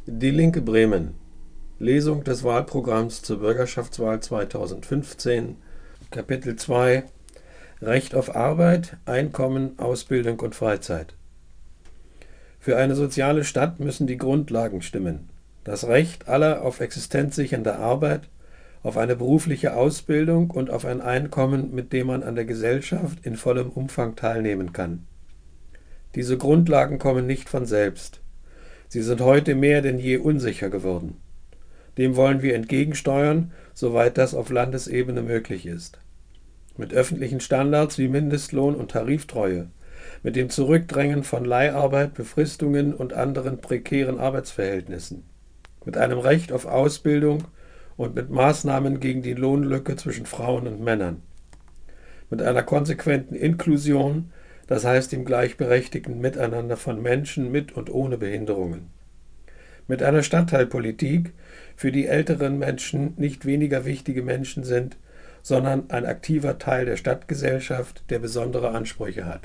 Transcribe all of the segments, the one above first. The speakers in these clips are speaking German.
Die Linke Bremen. Lesung des Wahlprogramms zur Bürgerschaftswahl 2015, Kapitel 2 Recht auf Arbeit, Einkommen, Ausbildung und Freizeit. Für eine soziale Stadt müssen die Grundlagen stimmen. Das Recht aller auf existenzsichernde Arbeit, auf eine berufliche Ausbildung und auf ein Einkommen, mit dem man an der Gesellschaft in vollem Umfang teilnehmen kann. Diese Grundlagen kommen nicht von selbst. Sie sind heute mehr denn je unsicher geworden. Dem wollen wir entgegensteuern, soweit das auf Landesebene möglich ist. Mit öffentlichen Standards wie Mindestlohn und Tariftreue, mit dem Zurückdrängen von Leiharbeit, Befristungen und anderen prekären Arbeitsverhältnissen, mit einem Recht auf Ausbildung und mit Maßnahmen gegen die Lohnlücke zwischen Frauen und Männern, mit einer konsequenten Inklusion, das heißt dem gleichberechtigten Miteinander von Menschen mit und ohne Behinderungen, mit einer Stadtteilpolitik, für die älteren Menschen nicht weniger wichtige Menschen sind, sondern ein aktiver Teil der Stadtgesellschaft, der besondere Ansprüche hat.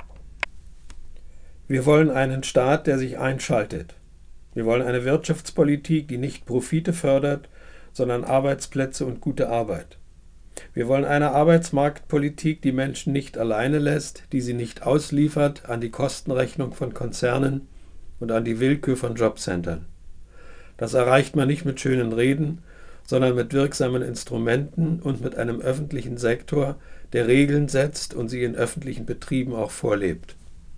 Wir wollen einen Staat, der sich einschaltet. Wir wollen eine Wirtschaftspolitik, die nicht Profite fördert, sondern Arbeitsplätze und gute Arbeit. Wir wollen eine Arbeitsmarktpolitik, die Menschen nicht alleine lässt, die sie nicht ausliefert an die Kostenrechnung von Konzernen und an die Willkür von Jobcentern. Das erreicht man nicht mit schönen Reden, sondern mit wirksamen Instrumenten und mit einem öffentlichen Sektor, der Regeln setzt und sie in öffentlichen Betrieben auch vorlebt.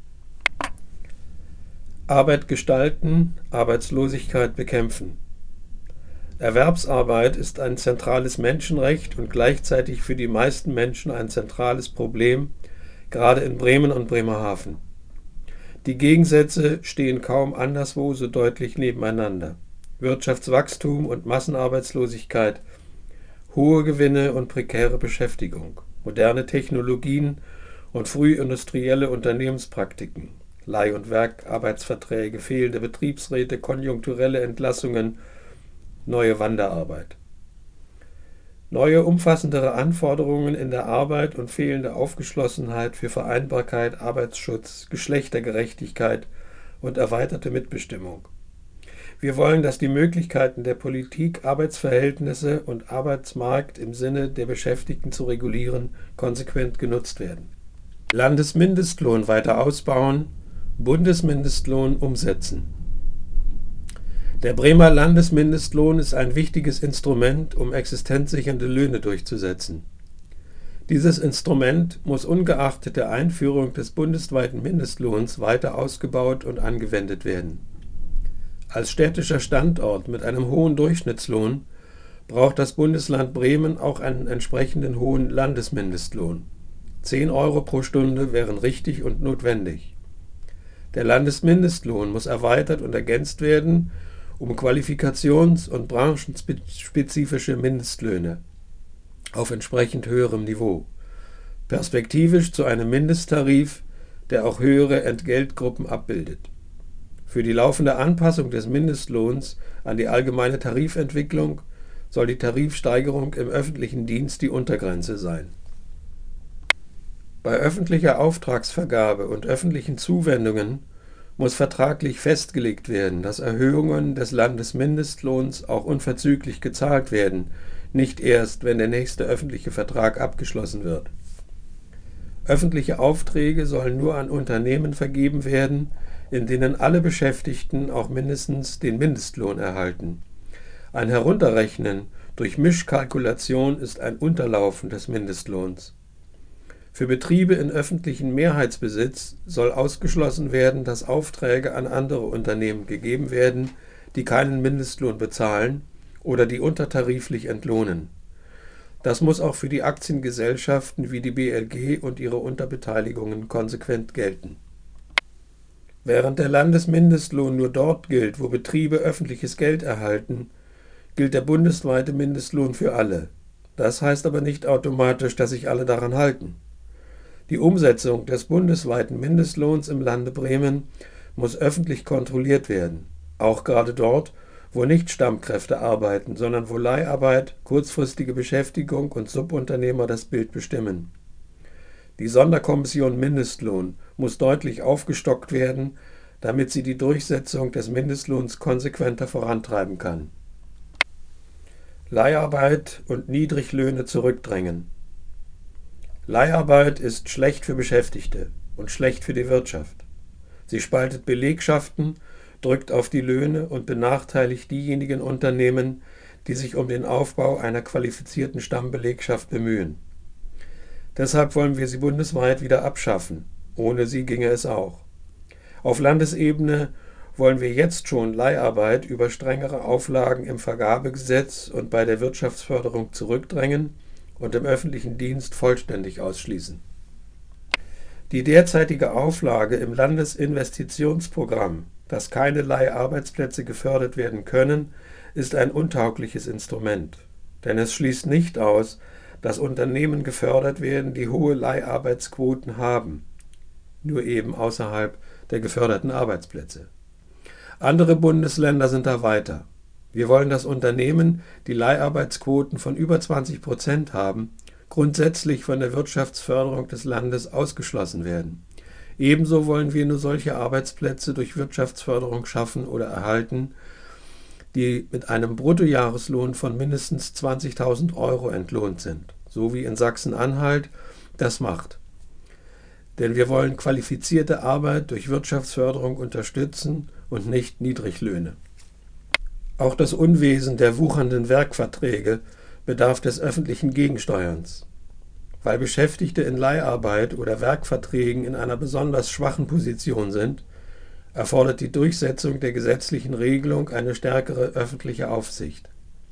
Arbeit gestalten, Arbeitslosigkeit bekämpfen. Erwerbsarbeit ist ein zentrales Menschenrecht und gleichzeitig für die meisten Menschen ein zentrales Problem, gerade in Bremen und Bremerhaven. Die Gegensätze stehen kaum anderswo so deutlich nebeneinander. Wirtschaftswachstum und Massenarbeitslosigkeit, hohe Gewinne und prekäre Beschäftigung, moderne Technologien und frühindustrielle Unternehmenspraktiken, Leih- und Werkarbeitsverträge, fehlende Betriebsräte, konjunkturelle Entlassungen, neue Wanderarbeit. Neue, umfassendere Anforderungen in der Arbeit und fehlende Aufgeschlossenheit für Vereinbarkeit, Arbeitsschutz, Geschlechtergerechtigkeit und erweiterte Mitbestimmung. Wir wollen, dass die Möglichkeiten der Politik, Arbeitsverhältnisse und Arbeitsmarkt im Sinne der Beschäftigten zu regulieren, konsequent genutzt werden. Landesmindestlohn weiter ausbauen, Bundesmindestlohn umsetzen. Der Bremer Landesmindestlohn ist ein wichtiges Instrument, um existenzsichernde Löhne durchzusetzen. Dieses Instrument muss ungeachtet der Einführung des bundesweiten Mindestlohns weiter ausgebaut und angewendet werden. Als städtischer Standort mit einem hohen Durchschnittslohn braucht das Bundesland Bremen auch einen entsprechenden hohen Landesmindestlohn. 10 Euro pro Stunde wären richtig und notwendig. Der Landesmindestlohn muss erweitert und ergänzt werden um qualifikations- und branchenspezifische Mindestlöhne auf entsprechend höherem Niveau, perspektivisch zu einem Mindesttarif, der auch höhere Entgeltgruppen abbildet. Für die laufende Anpassung des Mindestlohns an die allgemeine Tarifentwicklung soll die Tarifsteigerung im öffentlichen Dienst die Untergrenze sein. Bei öffentlicher Auftragsvergabe und öffentlichen Zuwendungen muss vertraglich festgelegt werden, dass Erhöhungen des Landesmindestlohns auch unverzüglich gezahlt werden, nicht erst, wenn der nächste öffentliche Vertrag abgeschlossen wird. Öffentliche Aufträge sollen nur an Unternehmen vergeben werden, in denen alle Beschäftigten auch mindestens den Mindestlohn erhalten. Ein Herunterrechnen durch Mischkalkulation ist ein Unterlaufen des Mindestlohns. Für Betriebe in öffentlichen Mehrheitsbesitz soll ausgeschlossen werden, dass Aufträge an andere Unternehmen gegeben werden, die keinen Mindestlohn bezahlen oder die untertariflich entlohnen. Das muss auch für die Aktiengesellschaften wie die BLG und ihre Unterbeteiligungen konsequent gelten. Während der Landesmindestlohn nur dort gilt, wo Betriebe öffentliches Geld erhalten, gilt der bundesweite Mindestlohn für alle. Das heißt aber nicht automatisch, dass sich alle daran halten. Die Umsetzung des bundesweiten Mindestlohns im Lande Bremen muss öffentlich kontrolliert werden, auch gerade dort, wo nicht Stammkräfte arbeiten, sondern wo Leiharbeit, kurzfristige Beschäftigung und Subunternehmer das Bild bestimmen. Die Sonderkommission Mindestlohn muss deutlich aufgestockt werden, damit sie die Durchsetzung des Mindestlohns konsequenter vorantreiben kann. Leiharbeit und Niedriglöhne zurückdrängen. Leiharbeit ist schlecht für Beschäftigte und schlecht für die Wirtschaft. Sie spaltet Belegschaften, drückt auf die Löhne und benachteiligt diejenigen Unternehmen, die sich um den Aufbau einer qualifizierten Stammbelegschaft bemühen. Deshalb wollen wir sie bundesweit wieder abschaffen. Ohne sie ginge es auch. Auf Landesebene wollen wir jetzt schon Leiharbeit über strengere Auflagen im Vergabegesetz und bei der Wirtschaftsförderung zurückdrängen und im öffentlichen Dienst vollständig ausschließen. Die derzeitige Auflage im Landesinvestitionsprogramm, dass keine Leiharbeitsplätze gefördert werden können, ist ein untaugliches Instrument, denn es schließt nicht aus, dass Unternehmen gefördert werden, die hohe Leiharbeitsquoten haben, nur eben außerhalb der geförderten Arbeitsplätze. Andere Bundesländer sind da weiter. Wir wollen, dass Unternehmen, die Leiharbeitsquoten von über 20% haben, grundsätzlich von der Wirtschaftsförderung des Landes ausgeschlossen werden. Ebenso wollen wir nur solche Arbeitsplätze durch Wirtschaftsförderung schaffen oder erhalten, die mit einem Bruttojahreslohn von mindestens 20.000 € entlohnt sind, so wie in Sachsen-Anhalt das macht. Denn wir wollen qualifizierte Arbeit durch Wirtschaftsförderung unterstützen und nicht Niedriglöhne. Auch das Unwesen der wuchernden Werkverträge bedarf des öffentlichen Gegensteuerns. Weil Beschäftigte in Leiharbeit oder Werkverträgen in einer besonders schwachen Position sind, erfordert die Durchsetzung der gesetzlichen Regelung eine stärkere öffentliche Aufsicht.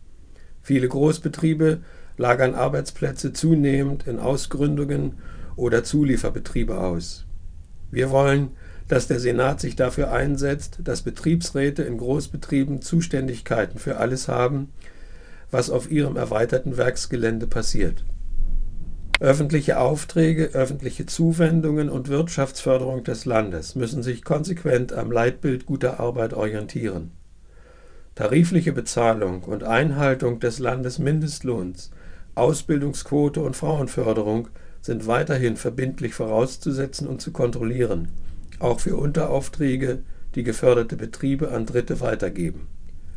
Viele Großbetriebe lagern Arbeitsplätze zunehmend in Ausgründungen oder Zulieferbetriebe aus. Wir wollen, dass der Senat sich dafür einsetzt, dass Betriebsräte in Großbetrieben Zuständigkeiten für alles haben, was auf ihrem erweiterten Werksgelände passiert. Öffentliche Aufträge, öffentliche Zuwendungen und Wirtschaftsförderung des Landes müssen sich konsequent am Leitbild guter Arbeit orientieren. Tarifliche Bezahlung und Einhaltung des Landesmindestlohns, Ausbildungsquote und Frauenförderung sind weiterhin verbindlich vorauszusetzen und zu kontrollieren, auch für Unteraufträge, die geförderte Betriebe an Dritte weitergeben.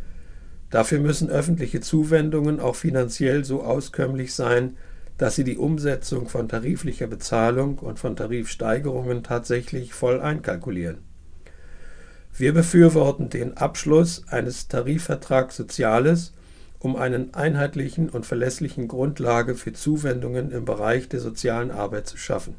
Dafür müssen öffentliche Zuwendungen auch finanziell so auskömmlich sein, dass sie die Umsetzung von tariflicher Bezahlung und von Tarifsteigerungen tatsächlich voll einkalkulieren. Wir befürworten den Abschluss eines Tarifvertrags Soziales, um eine einheitlichen und verlässlichen Grundlage für Zuwendungen im Bereich der sozialen Arbeit zu schaffen.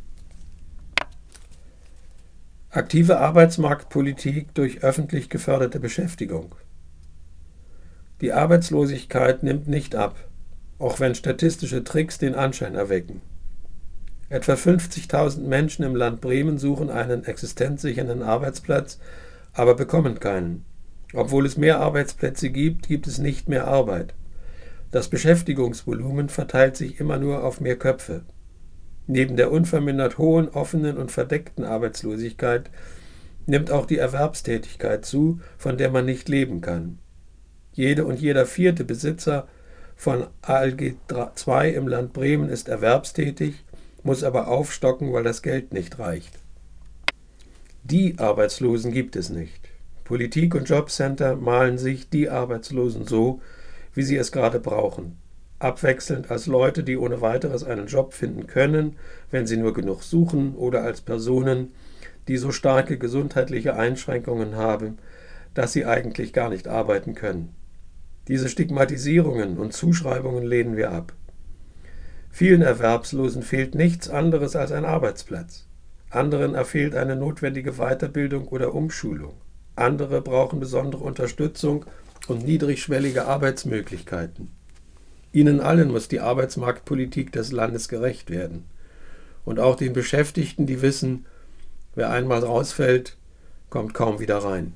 Aktive Arbeitsmarktpolitik durch öffentlich geförderte Beschäftigung. Die Arbeitslosigkeit nimmt nicht ab, auch wenn statistische Tricks den Anschein erwecken. Etwa 50.000 Menschen im Land Bremen suchen einen existenzsichernden Arbeitsplatz, aber bekommen keinen. Obwohl es mehr Arbeitsplätze gibt, gibt es nicht mehr Arbeit. Das Beschäftigungsvolumen verteilt sich immer nur auf mehr Köpfe. Neben der unvermindert hohen offenen und verdeckten Arbeitslosigkeit nimmt auch die Erwerbstätigkeit zu, von der man nicht leben kann. Jede und jeder vierte Besitzer von ALG II im Land Bremen ist erwerbstätig, muss aber aufstocken, weil das Geld nicht reicht. Die Arbeitslosen gibt es nicht. Politik und Jobcenter malen sich die Arbeitslosen so, wie sie es gerade brauchen. Abwechselnd als Leute, die ohne weiteres einen Job finden können, wenn sie nur genug suchen, oder als Personen, die so starke gesundheitliche Einschränkungen haben, dass sie eigentlich gar nicht arbeiten können. Diese Stigmatisierungen und Zuschreibungen lehnen wir ab. Vielen Erwerbslosen fehlt nichts anderes als ein Arbeitsplatz. Anderen erfehlt eine notwendige Weiterbildung oder Umschulung. Andere brauchen besondere Unterstützung und niedrigschwellige Arbeitsmöglichkeiten. Ihnen allen muss die Arbeitsmarktpolitik des Landes gerecht werden. Und auch den Beschäftigten, die wissen, wer einmal rausfällt, kommt kaum wieder rein.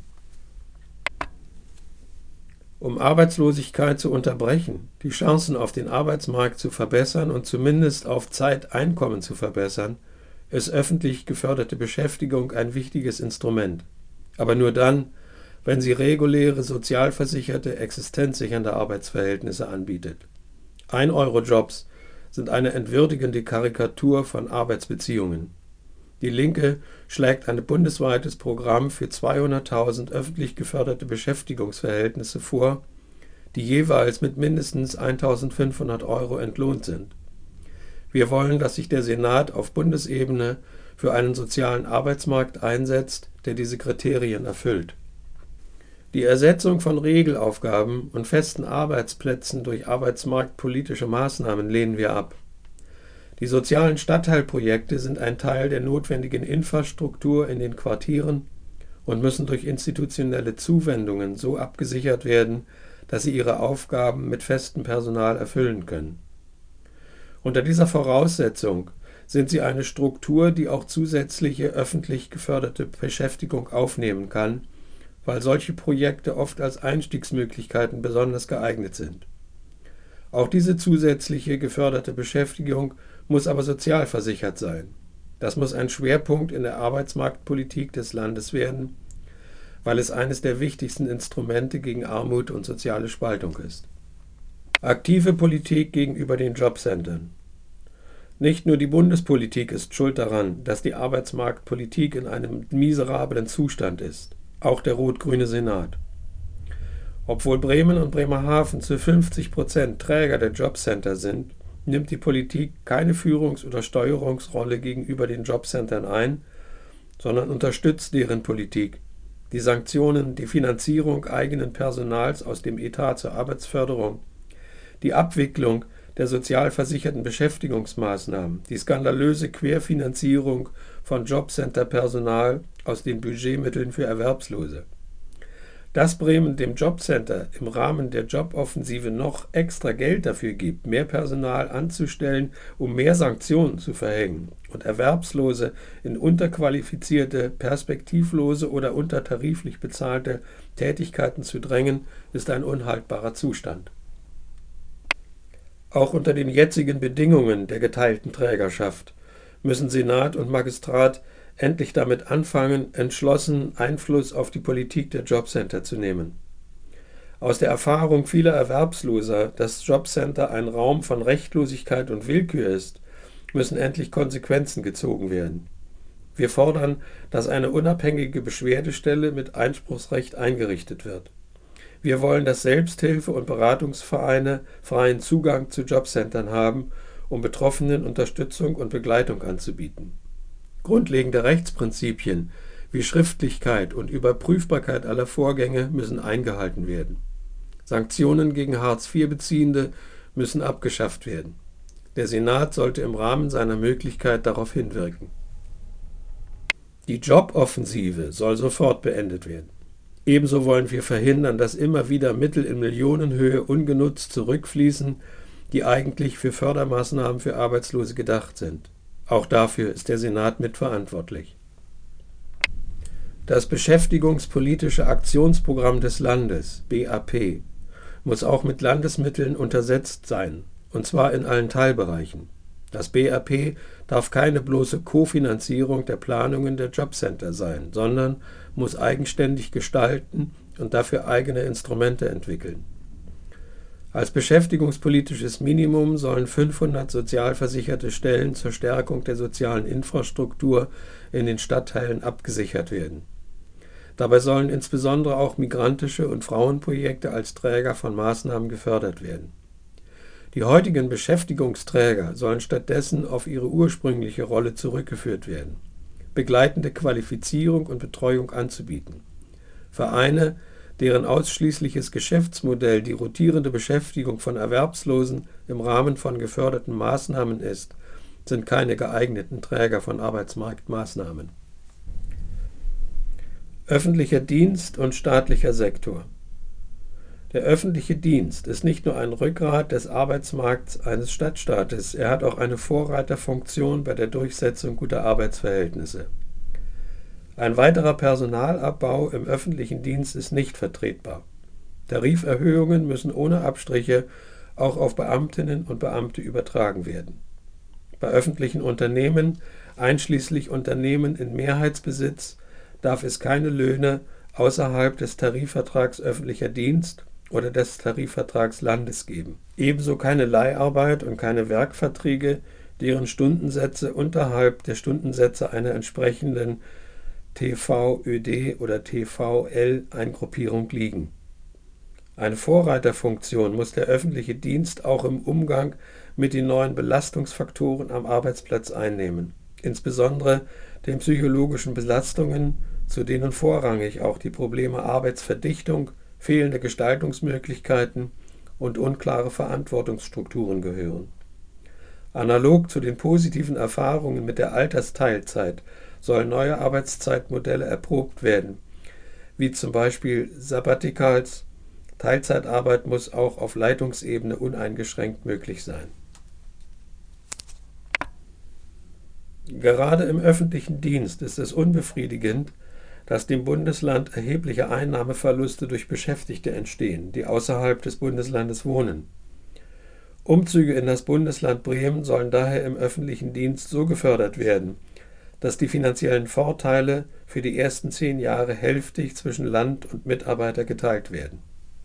Um Arbeitslosigkeit zu unterbrechen, die Chancen auf den Arbeitsmarkt zu verbessern und zumindest auf Zeit Einkommen zu verbessern, ist öffentlich geförderte Beschäftigung ein wichtiges Instrument. Aber nur dann, wenn sie reguläre, sozialversicherte, existenzsichernde Arbeitsverhältnisse anbietet. 1-Euro-Jobs sind eine entwürdigende Karikatur von Arbeitsbeziehungen. Die Linke schlägt ein bundesweites Programm für 200.000 öffentlich geförderte Beschäftigungsverhältnisse vor, die jeweils mit mindestens 1.500 € entlohnt sind. Wir wollen, dass sich der Senat auf Bundesebene für einen sozialen Arbeitsmarkt einsetzt, der diese Kriterien erfüllt. Die Ersetzung von Regelaufgaben und festen Arbeitsplätzen durch arbeitsmarktpolitische Maßnahmen lehnen wir ab. Die sozialen Stadtteilprojekte sind ein Teil der notwendigen Infrastruktur in den Quartieren und müssen durch institutionelle Zuwendungen so abgesichert werden, dass sie ihre Aufgaben mit festem Personal erfüllen können. Unter dieser Voraussetzung sind sie eine Struktur, die auch zusätzliche öffentlich geförderte Beschäftigung aufnehmen kann, weil solche Projekte oft als Einstiegsmöglichkeiten besonders geeignet sind. Auch diese zusätzliche geförderte Beschäftigung muss aber sozialversichert sein. Das muss ein Schwerpunkt in der Arbeitsmarktpolitik des Landes werden, weil es eines der wichtigsten Instrumente gegen Armut und soziale Spaltung ist. Aktive Politik gegenüber den Jobcentern. Nicht nur die Bundespolitik ist schuld daran, dass die Arbeitsmarktpolitik in einem miserablen Zustand ist, auch der rot-grüne Senat. Obwohl Bremen und Bremerhaven zu 50% Träger der Jobcenter sind, nimmt die Politik keine Führungs- oder Steuerungsrolle gegenüber den Jobcentern ein, sondern unterstützt deren Politik. Die Sanktionen, die Finanzierung eigenen Personals aus dem Etat zur Arbeitsförderung, die Abwicklung der sozialversicherten Beschäftigungsmaßnahmen, die skandalöse Querfinanzierung von Jobcenter-Personal aus den Budgetmitteln für Erwerbslose. Dass Bremen dem Jobcenter im Rahmen der Joboffensive noch extra Geld dafür gibt, mehr Personal anzustellen, um mehr Sanktionen zu verhängen und Erwerbslose in unterqualifizierte, perspektivlose oder untertariflich bezahlte Tätigkeiten zu drängen, ist ein unhaltbarer Zustand. Auch unter den jetzigen Bedingungen der geteilten Trägerschaft müssen Senat und Magistrat endlich damit anfangen, entschlossen Einfluss auf die Politik der Jobcenter zu nehmen. Aus der Erfahrung vieler Erwerbsloser, dass Jobcenter ein Raum von Rechtlosigkeit und Willkür ist, müssen endlich Konsequenzen gezogen werden. Wir fordern, dass eine unabhängige Beschwerdestelle mit Einspruchsrecht eingerichtet wird. Wir wollen, dass Selbsthilfe- und Beratungsvereine freien Zugang zu Jobcentern haben, um Betroffenen Unterstützung und Begleitung anzubieten. Grundlegende Rechtsprinzipien wie Schriftlichkeit und Überprüfbarkeit aller Vorgänge müssen eingehalten werden. Sanktionen gegen Hartz-IV-Beziehende müssen abgeschafft werden. Der Senat sollte im Rahmen seiner Möglichkeit darauf hinwirken. Die Joboffensive soll sofort beendet werden. Ebenso wollen wir verhindern, dass immer wieder Mittel in Millionenhöhe ungenutzt zurückfließen, die eigentlich für Fördermaßnahmen für Arbeitslose gedacht sind. Auch dafür ist der Senat mitverantwortlich. Das Beschäftigungspolitische Aktionsprogramm des Landes, BAP, muss auch mit Landesmitteln untersetzt sein, und zwar in allen Teilbereichen. Das BAP darf keine bloße Kofinanzierung der Planungen der Jobcenter sein, sondern muss eigenständig gestalten und dafür eigene Instrumente entwickeln. Als beschäftigungspolitisches Minimum sollen 500 sozialversicherte Stellen zur Stärkung der sozialen Infrastruktur in den Stadtteilen abgesichert werden. Dabei sollen insbesondere auch migrantische und Frauenprojekte als Träger von Maßnahmen gefördert werden. Die heutigen Beschäftigungsträger sollen stattdessen auf ihre ursprüngliche Rolle zurückgeführt werden, begleitende Qualifizierung und Betreuung anzubieten. Vereine, deren ausschließliches Geschäftsmodell die rotierende Beschäftigung von Erwerbslosen im Rahmen von geförderten Maßnahmen ist, sind keine geeigneten Träger von Arbeitsmarktmaßnahmen. Öffentlicher Dienst und staatlicher Sektor. Der öffentliche Dienst ist nicht nur ein Rückgrat des Arbeitsmarkts eines Stadtstaates, er hat auch eine Vorreiterfunktion bei der Durchsetzung guter Arbeitsverhältnisse. Ein weiterer Personalabbau im öffentlichen Dienst ist nicht vertretbar. Tariferhöhungen müssen ohne Abstriche auch auf Beamtinnen und Beamte übertragen werden. Bei öffentlichen Unternehmen, einschließlich Unternehmen in Mehrheitsbesitz, darf es keine Löhne außerhalb des Tarifvertrags öffentlicher Dienst oder des Tarifvertrags Landes geben. Ebenso keine Leiharbeit und keine Werkverträge, deren Stundensätze unterhalb der Stundensätze einer entsprechenden TVÖD oder TVL-Eingruppierung liegen. Eine Vorreiterfunktion muss der öffentliche Dienst auch im Umgang mit den neuen Belastungsfaktoren am Arbeitsplatz einnehmen, insbesondere den psychologischen Belastungen, zu denen vorrangig auch die Probleme Arbeitsverdichtung, fehlende Gestaltungsmöglichkeiten und unklare Verantwortungsstrukturen gehören. Analog zu den positiven Erfahrungen mit der Altersteilzeit sollen neue Arbeitszeitmodelle erprobt werden, wie zum Beispiel Sabbaticals. Teilzeitarbeit muss auch auf Leitungsebene uneingeschränkt möglich sein. Gerade im öffentlichen Dienst ist es unbefriedigend, dass dem Bundesland erhebliche Einnahmeverluste durch Beschäftigte entstehen, die außerhalb des Bundeslandes wohnen. Umzüge in das Bundesland Bremen sollen daher im öffentlichen Dienst so gefördert werden, dass die finanziellen Vorteile für die ersten 10 Jahre hälftig zwischen Land und Mitarbeiter geteilt werden.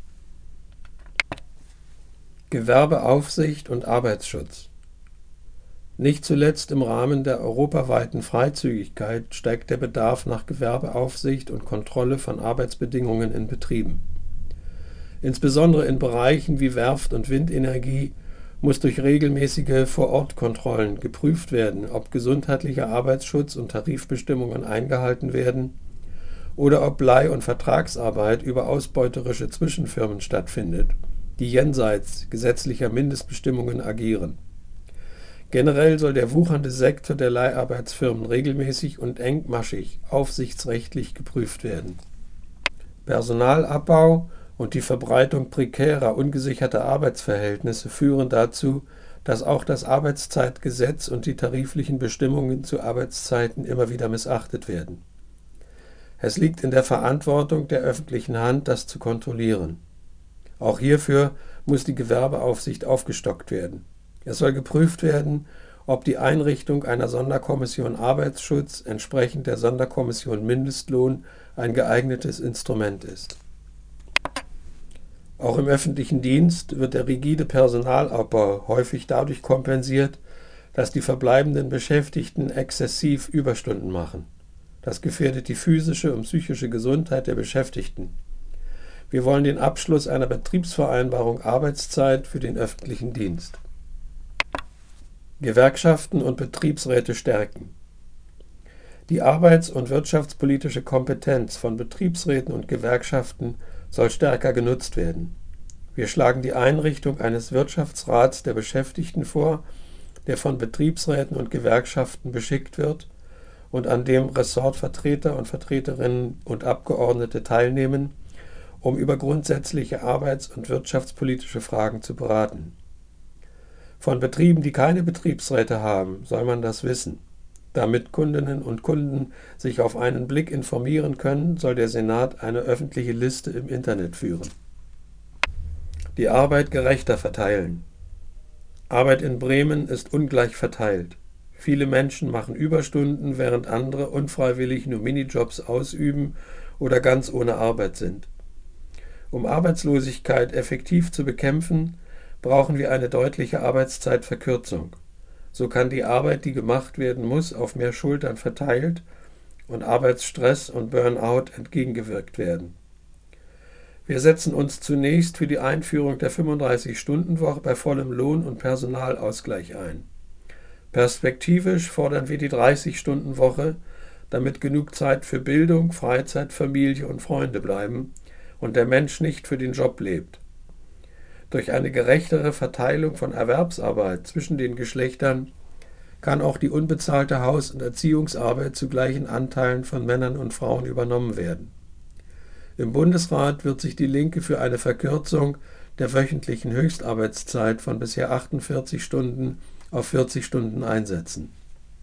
Gewerbeaufsicht und Arbeitsschutz. Nicht zuletzt im Rahmen der europaweiten Freizügigkeit steigt der Bedarf nach Gewerbeaufsicht und Kontrolle von Arbeitsbedingungen in Betrieben. Insbesondere in Bereichen wie Werft- und Windenergie muss durch regelmäßige Vorortkontrollen geprüft werden, ob gesundheitlicher Arbeitsschutz und Tarifbestimmungen eingehalten werden oder ob Leih- und Vertragsarbeit über ausbeuterische Zwischenfirmen stattfindet, die jenseits gesetzlicher Mindestbestimmungen agieren. Generell soll der wuchernde Sektor der Leiharbeitsfirmen regelmäßig und engmaschig aufsichtsrechtlich geprüft werden. Personalabbau und die Verbreitung prekärer, ungesicherter Arbeitsverhältnisse führen dazu, dass auch das Arbeitszeitgesetz und die tariflichen Bestimmungen zu Arbeitszeiten immer wieder missachtet werden. Es liegt in der Verantwortung der öffentlichen Hand, das zu kontrollieren. Auch hierfür muss die Gewerbeaufsicht aufgestockt werden. Es soll geprüft werden, ob die Einrichtung einer Sonderkommission Arbeitsschutz entsprechend der Sonderkommission Mindestlohn ein geeignetes Instrument ist. Auch im öffentlichen Dienst wird der rigide Personalabbau häufig dadurch kompensiert, dass die verbleibenden Beschäftigten exzessiv Überstunden machen. Das gefährdet die physische und psychische Gesundheit der Beschäftigten. Wir wollen den Abschluss einer Betriebsvereinbarung Arbeitszeit für den öffentlichen Dienst. Gewerkschaften und Betriebsräte stärken. Die arbeits- und wirtschaftspolitische Kompetenz von Betriebsräten und Gewerkschaften soll stärker genutzt werden. Wir schlagen die Einrichtung eines Wirtschaftsrats der Beschäftigten vor, der von Betriebsräten und Gewerkschaften beschickt wird und an dem Ressortvertreter und Vertreterinnen und Abgeordnete teilnehmen, um über grundsätzliche arbeits- und wirtschaftspolitische Fragen zu beraten. Von Betrieben, die keine Betriebsräte haben, soll man das wissen. Damit Kundinnen und Kunden sich auf einen Blick informieren können, soll der Senat eine öffentliche Liste im Internet führen. Die Arbeit gerechter verteilen. Arbeit in Bremen ist ungleich verteilt. Viele Menschen machen Überstunden, während andere unfreiwillig nur Minijobs ausüben oder ganz ohne Arbeit sind. Um Arbeitslosigkeit effektiv zu bekämpfen, brauchen wir eine deutliche Arbeitszeitverkürzung. So kann die Arbeit, die gemacht werden muss, auf mehr Schultern verteilt und Arbeitsstress und Burnout entgegengewirkt werden. Wir setzen uns zunächst für die Einführung der 35-Stunden-Woche bei vollem Lohn- und Personalausgleich ein. Perspektivisch fordern wir die 30-Stunden-Woche, damit genug Zeit für Bildung, Freizeit, Familie und Freunde bleiben und der Mensch nicht für den Job lebt. Durch eine gerechtere Verteilung von Erwerbsarbeit zwischen den Geschlechtern kann auch die unbezahlte Haus- und Erziehungsarbeit zu gleichen Anteilen von Männern und Frauen übernommen werden. Im Bundesrat wird sich die Linke für eine Verkürzung der wöchentlichen Höchstarbeitszeit von bisher 48 Stunden auf 40 Stunden einsetzen.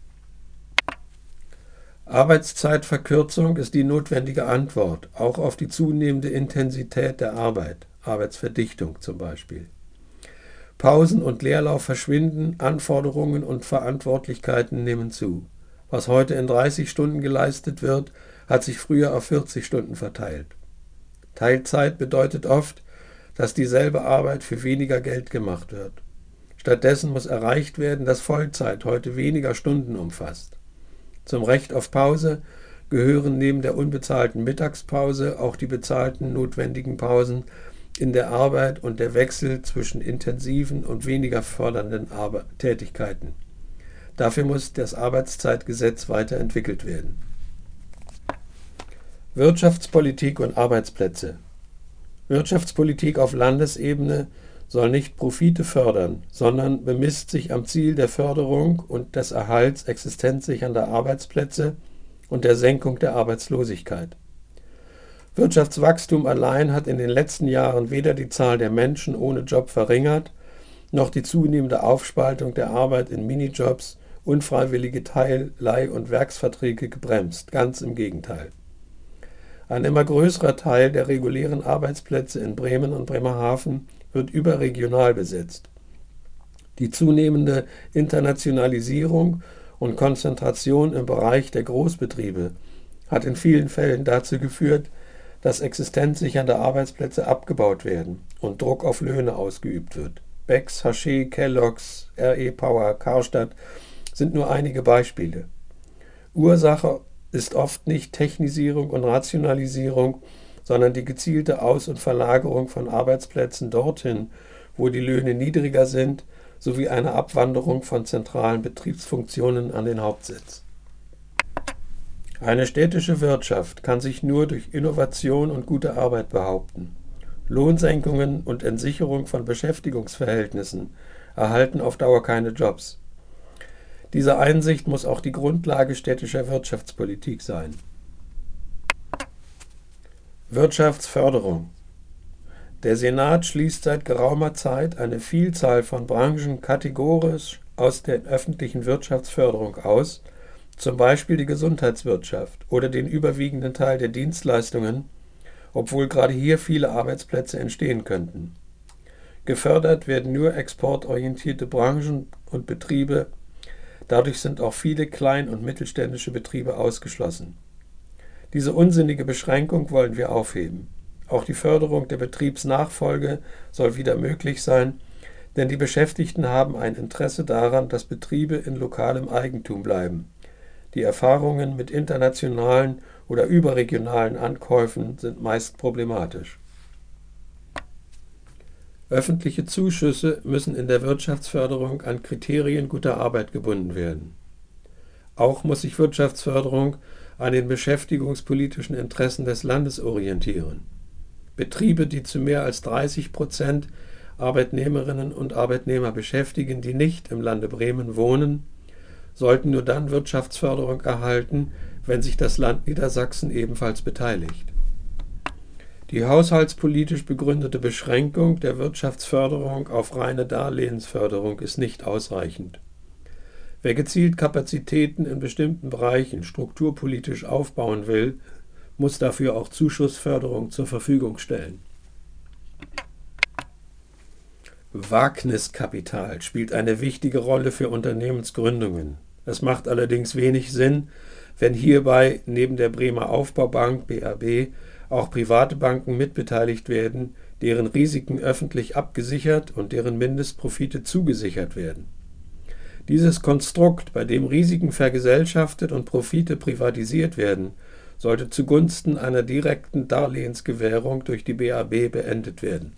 Arbeitszeitverkürzung ist die notwendige Antwort, auch auf die zunehmende Intensität der Arbeit, Arbeitsverdichtung zum Beispiel. Pausen und Leerlauf verschwinden, Anforderungen und Verantwortlichkeiten nehmen zu. Was heute in 30 Stunden geleistet wird, hat sich früher auf 40 Stunden verteilt. Teilzeit bedeutet oft, dass dieselbe Arbeit für weniger Geld gemacht wird. Stattdessen muss erreicht werden, dass Vollzeit heute weniger Stunden umfasst. Zum Recht auf Pause gehören neben der unbezahlten Mittagspause auch die bezahlten notwendigen Pausen in der Arbeit und der Wechsel zwischen intensiven und weniger fördernden Tätigkeiten. Dafür muss das Arbeitszeitgesetz weiterentwickelt werden. Wirtschaftspolitik und Arbeitsplätze. Wirtschaftspolitik auf Landesebene soll nicht Profite fördern, sondern bemisst sich am Ziel der Förderung und des Erhalts existenzsichernder Arbeitsplätze und der Senkung der Arbeitslosigkeit. Wirtschaftswachstum allein hat in den letzten Jahren weder die Zahl der Menschen ohne Job verringert, noch die zunehmende Aufspaltung der Arbeit in Minijobs, unfreiwillige Teil-, Leih- und Werksverträge gebremst, ganz im Gegenteil. Ein immer größerer Teil der regulären Arbeitsplätze in Bremen und Bremerhaven wird überregional besetzt. Die zunehmende Internationalisierung und Konzentration im Bereich der Großbetriebe hat in vielen Fällen dazu geführt, dass existenzsichernde Arbeitsplätze abgebaut werden und Druck auf Löhne ausgeübt wird. Becks, Haché, Kellogg's, RE Power, Karstadt sind nur einige Beispiele. Ursache ist oft nicht Technisierung und Rationalisierung, sondern die gezielte Aus- und Verlagerung von Arbeitsplätzen dorthin, wo die Löhne niedriger sind, sowie eine Abwanderung von zentralen Betriebsfunktionen an den Hauptsitz. Eine städtische Wirtschaft kann sich nur durch Innovation und gute Arbeit behaupten. Lohnsenkungen und Entsicherung von Beschäftigungsverhältnissen erhalten auf Dauer keine Jobs. Diese Einsicht muss auch die Grundlage städtischer Wirtschaftspolitik sein. Wirtschaftsförderung. Der Senat schließt seit geraumer Zeit eine Vielzahl von Branchen kategorisch aus der öffentlichen Wirtschaftsförderung aus, zum Beispiel die Gesundheitswirtschaft oder den überwiegenden Teil der Dienstleistungen, obwohl gerade hier viele Arbeitsplätze entstehen könnten. Gefördert werden nur exportorientierte Branchen und Betriebe, dadurch sind auch viele klein- und mittelständische Betriebe ausgeschlossen. Diese unsinnige Beschränkung wollen wir aufheben. Auch die Förderung der Betriebsnachfolge soll wieder möglich sein, denn die Beschäftigten haben ein Interesse daran, dass Betriebe in lokalem Eigentum bleiben. Die Erfahrungen mit internationalen oder überregionalen Ankäufen sind meist problematisch. Öffentliche Zuschüsse müssen in der Wirtschaftsförderung an Kriterien guter Arbeit gebunden werden. Auch muss sich Wirtschaftsförderung an den beschäftigungspolitischen Interessen des Landes orientieren. Betriebe, die zu mehr als 30% Arbeitnehmerinnen und Arbeitnehmer beschäftigen, die nicht im Lande Bremen wohnen, sollten nur dann Wirtschaftsförderung erhalten, wenn sich das Land Niedersachsen ebenfalls beteiligt. Die haushaltspolitisch begründete Beschränkung der Wirtschaftsförderung auf reine Darlehensförderung ist nicht ausreichend. Wer gezielt Kapazitäten in bestimmten Bereichen strukturpolitisch aufbauen will, muss dafür auch Zuschussförderung zur Verfügung stellen. Wagniskapital spielt eine wichtige Rolle für Unternehmensgründungen. Es macht allerdings wenig Sinn, wenn hierbei neben der Bremer Aufbaubank BAB auch private Banken mitbeteiligt werden, deren Risiken öffentlich abgesichert und deren Mindestprofite zugesichert werden. Dieses Konstrukt, bei dem Risiken vergesellschaftet und Profite privatisiert werden, sollte zugunsten einer direkten Darlehensgewährung durch die BAB beendet werden.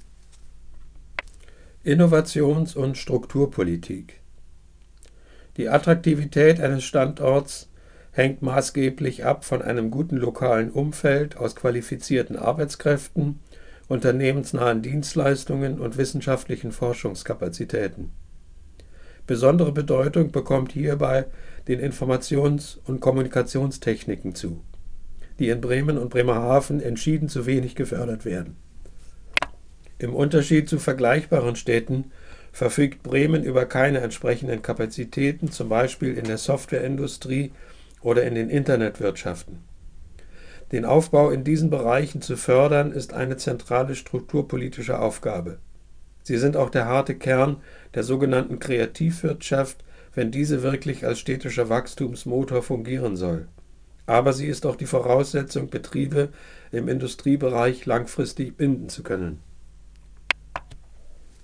Innovations- und Strukturpolitik. Die Attraktivität eines Standorts hängt maßgeblich ab von einem guten lokalen Umfeld aus qualifizierten Arbeitskräften, unternehmensnahen Dienstleistungen und wissenschaftlichen Forschungskapazitäten. Besondere Bedeutung bekommt hierbei den Informations- und Kommunikationstechniken zu, die in Bremen und Bremerhaven entschieden zu wenig gefördert werden. Im Unterschied zu vergleichbaren Städten verfügt Bremen über keine entsprechenden Kapazitäten, zum Beispiel in der Softwareindustrie oder in den Internetwirtschaften. Den Aufbau in diesen Bereichen zu fördern, ist eine zentrale strukturpolitische Aufgabe. Sie sind auch der harte Kern der sogenannten Kreativwirtschaft, wenn diese wirklich als städtischer Wachstumsmotor fungieren soll. Aber sie ist auch die Voraussetzung, Betriebe im Industriebereich langfristig binden zu können.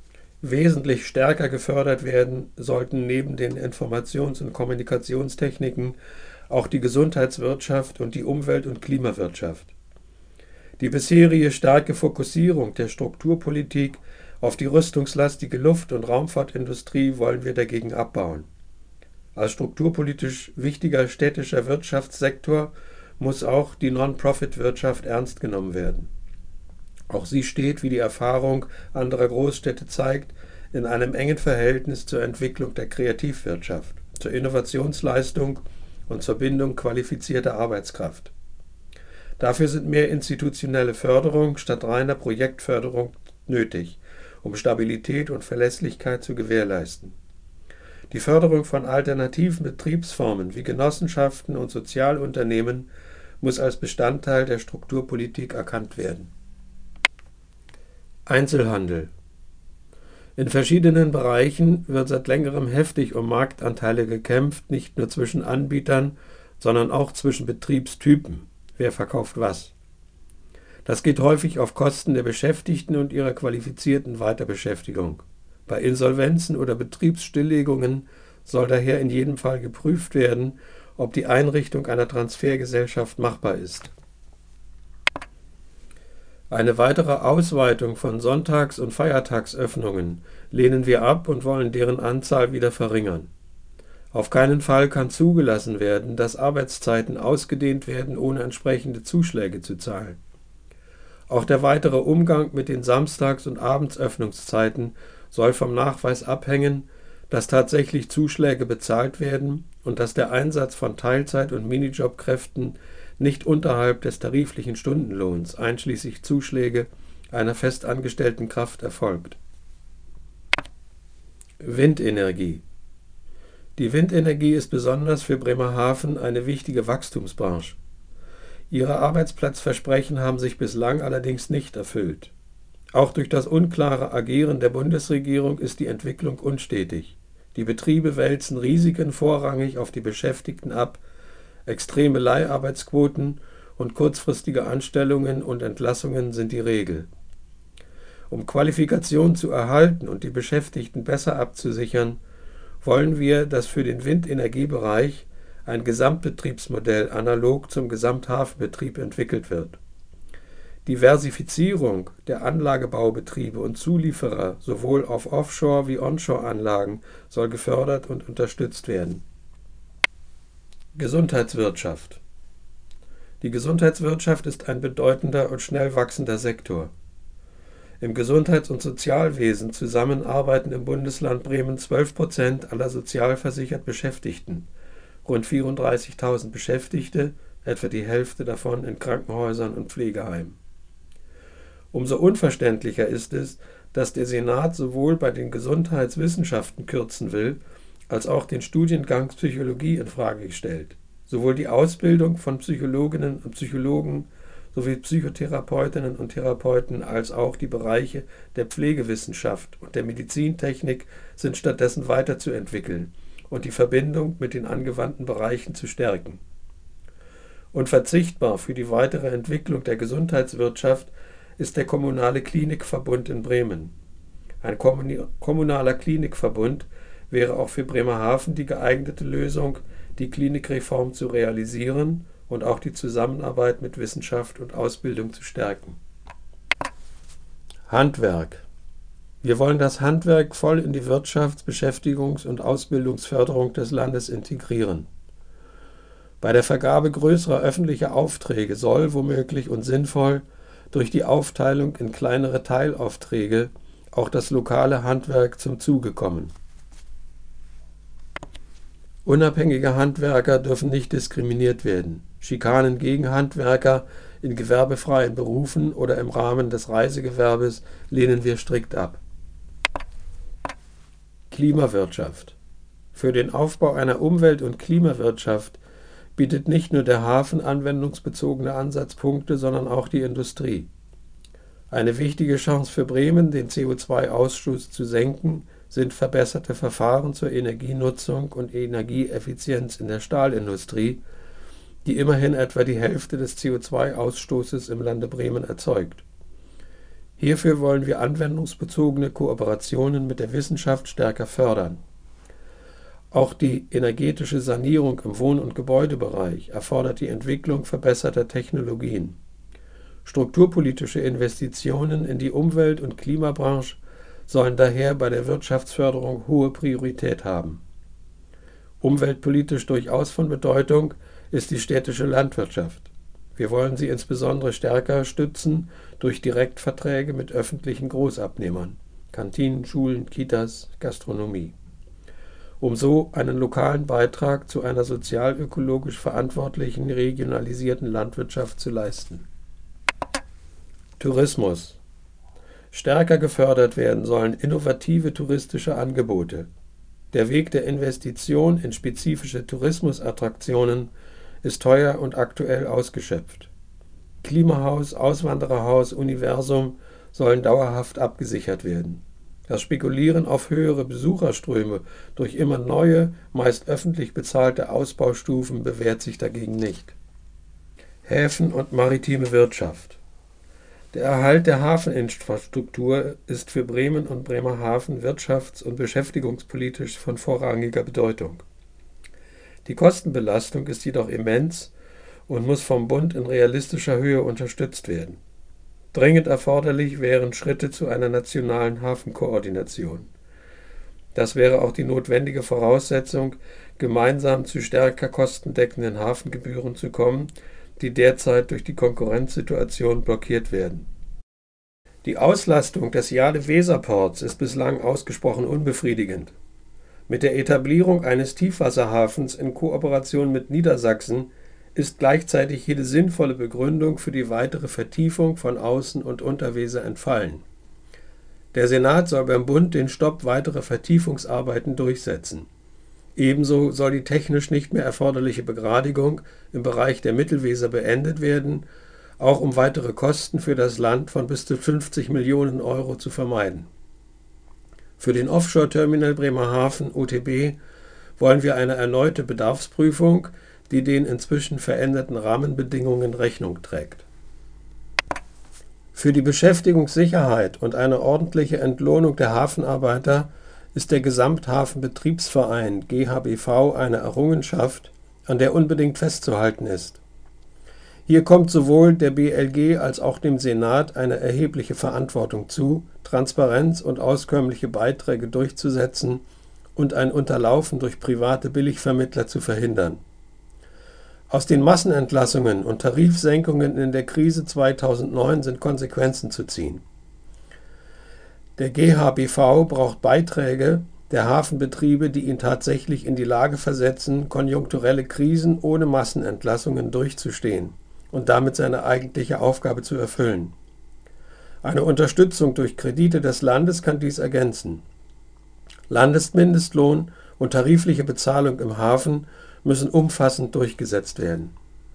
Wesentlich stärker gefördert werden sollten neben den Informations- und Kommunikationstechniken auch die Gesundheitswirtschaft und die Umwelt- und Klimawirtschaft. Die bisherige starke Fokussierung der Strukturpolitik auf die rüstungslastige Luft- und Raumfahrtindustrie wollen wir dagegen abbauen. Als strukturpolitisch wichtiger städtischer Wirtschaftssektor muss auch die Non-Profit-Wirtschaft ernst genommen werden. Auch sie steht, wie die Erfahrung anderer Großstädte zeigt, in einem engen Verhältnis zur Entwicklung der Kreativwirtschaft, zur Innovationsleistung und zur Bindung qualifizierter Arbeitskraft. Dafür sind mehr institutionelle Förderung statt reiner Projektförderung nötig, um Stabilität und Verlässlichkeit zu gewährleisten. Die Förderung von alternativen Betriebsformen wie Genossenschaften und Sozialunternehmen muss als Bestandteil der Strukturpolitik erkannt werden. Einzelhandel. In verschiedenen Bereichen wird seit längerem heftig um Marktanteile gekämpft, nicht nur zwischen Anbietern, sondern auch zwischen Betriebstypen. Wer verkauft was? Das geht häufig auf Kosten der Beschäftigten und ihrer qualifizierten Weiterbeschäftigung. Bei Insolvenzen oder Betriebsstilllegungen soll daher in jedem Fall geprüft werden, ob die Einrichtung einer Transfergesellschaft machbar ist. Eine weitere Ausweitung von Sonntags- und Feiertagsöffnungen lehnen wir ab und wollen deren Anzahl wieder verringern. Auf keinen Fall kann zugelassen werden, dass Arbeitszeiten ausgedehnt werden, ohne entsprechende Zuschläge zu zahlen. Auch der weitere Umgang mit den Samstags- und Abendsöffnungszeiten soll vom Nachweis abhängen, dass tatsächlich Zuschläge bezahlt werden und dass der Einsatz von Teilzeit- und Minijobkräften nicht unterhalb des tariflichen Stundenlohns, einschließlich Zuschläge, einer festangestellten Kraft erfolgt. Windenergie. Die Windenergie ist besonders für Bremerhaven eine wichtige Wachstumsbranche. Ihre Arbeitsplatzversprechen haben sich bislang allerdings nicht erfüllt. Auch durch das unklare Agieren der Bundesregierung ist die Entwicklung unstetig. Die Betriebe wälzen Risiken vorrangig auf die Beschäftigten ab, extreme Leiharbeitsquoten und kurzfristige Anstellungen und Entlassungen sind die Regel. Um Qualifikation zu erhalten und die Beschäftigten besser abzusichern, wollen wir, dass für den Windenergiebereich ein Gesamtbetriebsmodell analog zum Gesamthafenbetrieb entwickelt wird. Diversifizierung der Anlagebaubetriebe und Zulieferer sowohl auf Offshore- wie Onshore-Anlagen soll gefördert und unterstützt werden. Gesundheitswirtschaft. Die Gesundheitswirtschaft ist ein bedeutender und schnell wachsender Sektor. Im Gesundheits- und Sozialwesen zusammen arbeiten im Bundesland Bremen 12% aller sozialversichert Beschäftigten, rund 34.000 Beschäftigte, etwa die Hälfte davon in Krankenhäusern und Pflegeheimen. Umso unverständlicher ist es, dass der Senat sowohl bei den Gesundheitswissenschaften kürzen will, als auch den Studiengang Psychologie infrage stellt. Sowohl die Ausbildung von Psychologinnen und Psychologen sowie Psychotherapeutinnen und Therapeuten als auch die Bereiche der Pflegewissenschaft und der Medizintechnik sind stattdessen weiterzuentwickeln und die Verbindung mit den angewandten Bereichen zu stärken. Unverzichtbar für die weitere Entwicklung der Gesundheitswirtschaft ist der Kommunale Klinikverbund in Bremen. Ein kommunaler Klinikverbund wäre auch für Bremerhaven die geeignete Lösung, die Klinikreform zu realisieren und auch die Zusammenarbeit mit Wissenschaft und Ausbildung zu stärken. Handwerk. Wir wollen das Handwerk voll in die Wirtschafts-, Beschäftigungs- und Ausbildungsförderung des Landes integrieren. Bei der Vergabe größerer öffentlicher Aufträge soll, womöglich und sinnvoll, durch die Aufteilung in kleinere Teilaufträge auch das lokale Handwerk zum Zuge kommen. Unabhängige Handwerker dürfen nicht diskriminiert werden. Schikanen gegen Handwerker in gewerbefreien Berufen oder im Rahmen des Reisegewerbes lehnen wir strikt ab. Klimawirtschaft. Für den Aufbau einer Umwelt- und Klimawirtschaft bietet nicht nur der Hafen anwendungsbezogene Ansatzpunkte, sondern auch die Industrie. Eine wichtige Chance für Bremen, den CO2-Ausstoß zu senken, sind verbesserte Verfahren zur Energienutzung und Energieeffizienz in der Stahlindustrie, die immerhin etwa die Hälfte des CO2-Ausstoßes im Lande Bremen erzeugt. Hierfür wollen wir anwendungsbezogene Kooperationen mit der Wissenschaft stärker fördern. Auch die energetische Sanierung im Wohn- und Gebäudebereich erfordert die Entwicklung verbesserter Technologien. Strukturpolitische Investitionen in die Umwelt- und Klimabranche sollen daher bei der Wirtschaftsförderung hohe Priorität haben. Umweltpolitisch durchaus von Bedeutung ist die städtische Landwirtschaft. Wir wollen sie insbesondere stärker stützen durch Direktverträge mit öffentlichen Großabnehmern, Kantinen, Schulen, Kitas, Gastronomie, um so einen lokalen Beitrag zu einer sozialökologisch verantwortlichen, regionalisierten Landwirtschaft zu leisten. Tourismus. Stärker gefördert werden sollen innovative touristische Angebote. Der Weg der Investition in spezifische Tourismusattraktionen ist teuer und aktuell ausgeschöpft. Klimahaus, Auswandererhaus, Universum sollen dauerhaft abgesichert werden. Das Spekulieren auf höhere Besucherströme durch immer neue, meist öffentlich bezahlte Ausbaustufen bewährt sich dagegen nicht. Häfen und maritime Wirtschaft. Der Erhalt der Hafeninfrastruktur ist für Bremen und Bremerhaven wirtschafts- und beschäftigungspolitisch von vorrangiger Bedeutung. Die Kostenbelastung ist jedoch immens und muss vom Bund in realistischer Höhe unterstützt werden. Dringend erforderlich wären Schritte zu einer nationalen Hafenkoordination. Das wäre auch die notwendige Voraussetzung, gemeinsam zu stärker kostendeckenden Hafengebühren zu kommen, die derzeit durch die Konkurrenzsituation blockiert werden. Die Auslastung des Jade-Weser-Ports ist bislang ausgesprochen unbefriedigend. Mit der Etablierung eines Tiefwasserhafens in Kooperation mit Niedersachsen ist gleichzeitig jede sinnvolle Begründung für die weitere Vertiefung von Außen- und Unterweser entfallen. Der Senat soll beim Bund den Stopp weiterer Vertiefungsarbeiten durchsetzen. Ebenso soll die technisch nicht mehr erforderliche Begradigung im Bereich der Mittelweser beendet werden, auch um weitere Kosten für das Land von bis zu 50 Millionen Euro zu vermeiden. Für den Offshore-Terminal Bremerhaven (OTB) wollen wir eine erneute Bedarfsprüfung, die den inzwischen veränderten Rahmenbedingungen Rechnung trägt. Für die Beschäftigungssicherheit und eine ordentliche Entlohnung der Hafenarbeiter ist der Gesamthafenbetriebsverein GHBV eine Errungenschaft, an der unbedingt festzuhalten ist. Hier kommt sowohl der BLG als auch dem Senat eine erhebliche Verantwortung zu, Transparenz und auskömmliche Beiträge durchzusetzen und ein Unterlaufen durch private Billigvermittler zu verhindern. Aus den Massenentlassungen und Tarifsenkungen in der Krise 2009 sind Konsequenzen zu ziehen. Der GHBV braucht Beiträge der Hafenbetriebe, die ihn tatsächlich in die Lage versetzen, konjunkturelle Krisen ohne Massenentlassungen durchzustehen und damit seine eigentliche Aufgabe zu erfüllen. Eine Unterstützung durch Kredite des Landes kann dies ergänzen. Landesmindestlohn und tarifliche Bezahlung im Hafen müssen umfassend durchgesetzt werden.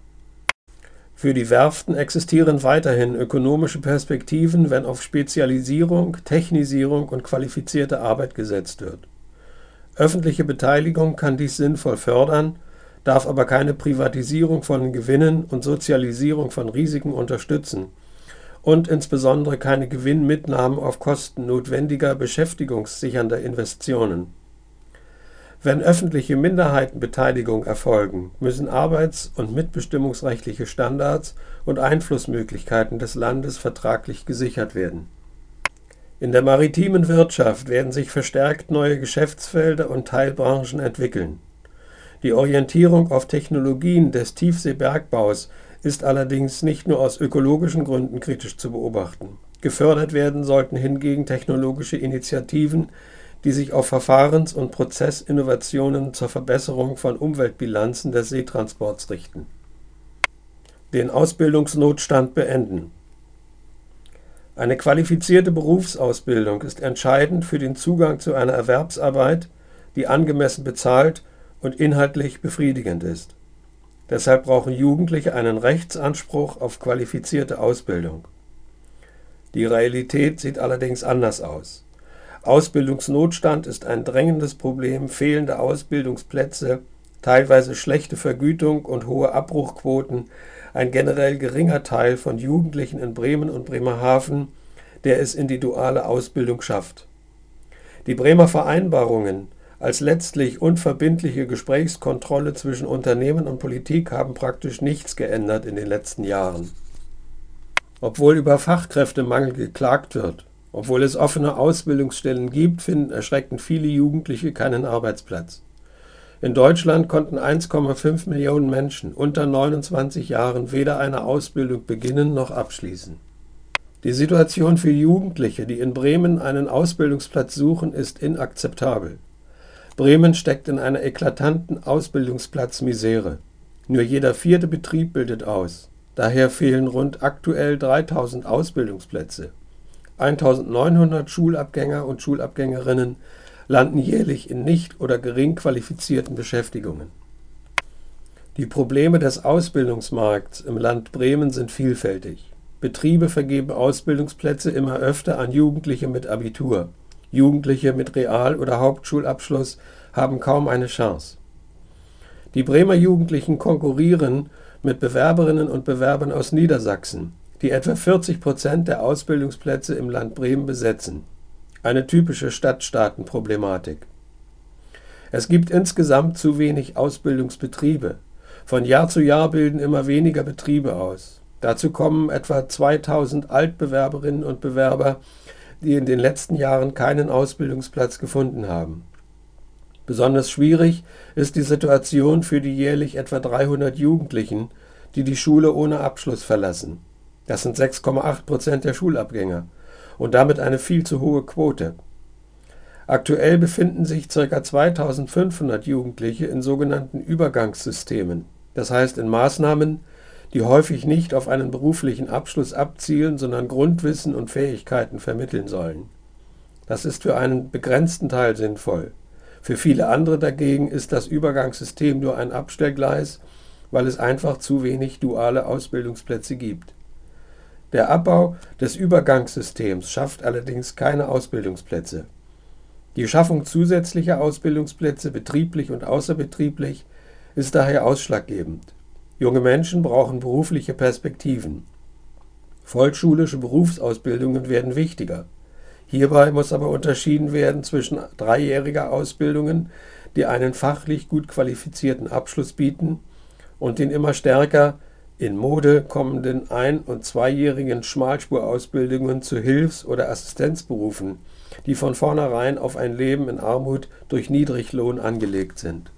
Für die Werften existieren weiterhin ökonomische Perspektiven, wenn auf Spezialisierung, Technisierung und qualifizierte Arbeit gesetzt wird. Öffentliche Beteiligung kann dies sinnvoll fördern, darf aber keine Privatisierung von Gewinnen und Sozialisierung von Risiken unterstützen und insbesondere keine Gewinnmitnahmen auf Kosten notwendiger beschäftigungssichernder Investitionen. Wenn öffentliche Minderheitenbeteiligung erfolgen, müssen arbeits- und mitbestimmungsrechtliche Standards und Einflussmöglichkeiten des Landes vertraglich gesichert werden. In der maritimen Wirtschaft werden sich verstärkt neue Geschäftsfelder und Teilbranchen entwickeln. Die Orientierung auf Technologien des Tiefseebergbaus ist allerdings nicht nur aus ökologischen Gründen kritisch zu beobachten. Gefördert werden sollten hingegen technologische Initiativen, die sich auf Verfahrens- und Prozessinnovationen zur Verbesserung von Umweltbilanzen des Seetransports richten. Den Ausbildungsnotstand beenden. Eine qualifizierte Berufsausbildung ist entscheidend für den Zugang zu einer Erwerbsarbeit, die angemessen bezahlt und inhaltlich befriedigend ist. Deshalb brauchen Jugendliche einen Rechtsanspruch auf qualifizierte Ausbildung. Die Realität sieht allerdings anders aus. Ausbildungsnotstand ist ein drängendes Problem, fehlende Ausbildungsplätze, teilweise schlechte Vergütung und hohe Abbruchquoten, ein generell geringer Teil von Jugendlichen in Bremen und Bremerhaven, der es in die duale Ausbildung schafft. Die Bremer Vereinbarungen als letztlich unverbindliche Gesprächskontrolle zwischen Unternehmen und Politik haben praktisch nichts geändert in den letzten Jahren. Obwohl über Fachkräftemangel geklagt wird, obwohl es offene Ausbildungsstellen gibt, finden erschreckend viele Jugendliche keinen Arbeitsplatz. In Deutschland konnten 1,5 Millionen Menschen unter 29 Jahren weder eine Ausbildung beginnen noch abschließen. Die Situation für Jugendliche, die in Bremen einen Ausbildungsplatz suchen, ist inakzeptabel. Bremen steckt in einer eklatanten Ausbildungsplatzmisere. Nur jeder 4. Betrieb bildet aus. Daher fehlen rund aktuell 3000 Ausbildungsplätze. 1900 Schulabgänger und Schulabgängerinnen landen jährlich in nicht oder gering qualifizierten Beschäftigungen. Die Probleme des Ausbildungsmarkts im Land Bremen sind vielfältig. Betriebe vergeben Ausbildungsplätze immer öfter an Jugendliche mit Abitur. Jugendliche mit Real- oder Hauptschulabschluss haben kaum eine Chance. Die Bremer Jugendlichen konkurrieren mit Bewerberinnen und Bewerbern aus Niedersachsen, die etwa 40% der Ausbildungsplätze im Land Bremen besetzen. Eine typische Stadtstaaten-Problematik. Es gibt insgesamt zu wenig Ausbildungsbetriebe. Von Jahr zu Jahr bilden immer weniger Betriebe aus. Dazu kommen etwa 2000 Altbewerberinnen und Bewerber, die in den letzten Jahren keinen Ausbildungsplatz gefunden haben. Besonders schwierig ist die Situation für die jährlich etwa 300 Jugendlichen, die die Schule ohne Abschluss verlassen. Das sind 6,8% der Schulabgänger und damit eine viel zu hohe Quote. Aktuell befinden sich ca. 2500 Jugendliche in sogenannten Übergangssystemen, das heißt in Maßnahmen, die häufig nicht auf einen beruflichen Abschluss abzielen, sondern Grundwissen und Fähigkeiten vermitteln sollen. Das ist für einen begrenzten Teil sinnvoll. Für viele andere dagegen ist das Übergangssystem nur ein Abstellgleis, weil es einfach zu wenig duale Ausbildungsplätze gibt. Der Abbau des Übergangssystems schafft allerdings keine Ausbildungsplätze. Die Schaffung zusätzlicher Ausbildungsplätze, betrieblich und außerbetrieblich, ist daher ausschlaggebend. Junge Menschen brauchen berufliche Perspektiven. Vollschulische Berufsausbildungen werden wichtiger. Hierbei muss aber unterschieden werden zwischen dreijähriger Ausbildungen, die einen fachlich gut qualifizierten Abschluss bieten, und den immer stärker in Mode kommenden ein- und zweijährigen Schmalspurausbildungen zu Hilfs- oder Assistenzberufen, die von vornherein auf ein Leben in Armut durch Niedriglohn angelegt sind.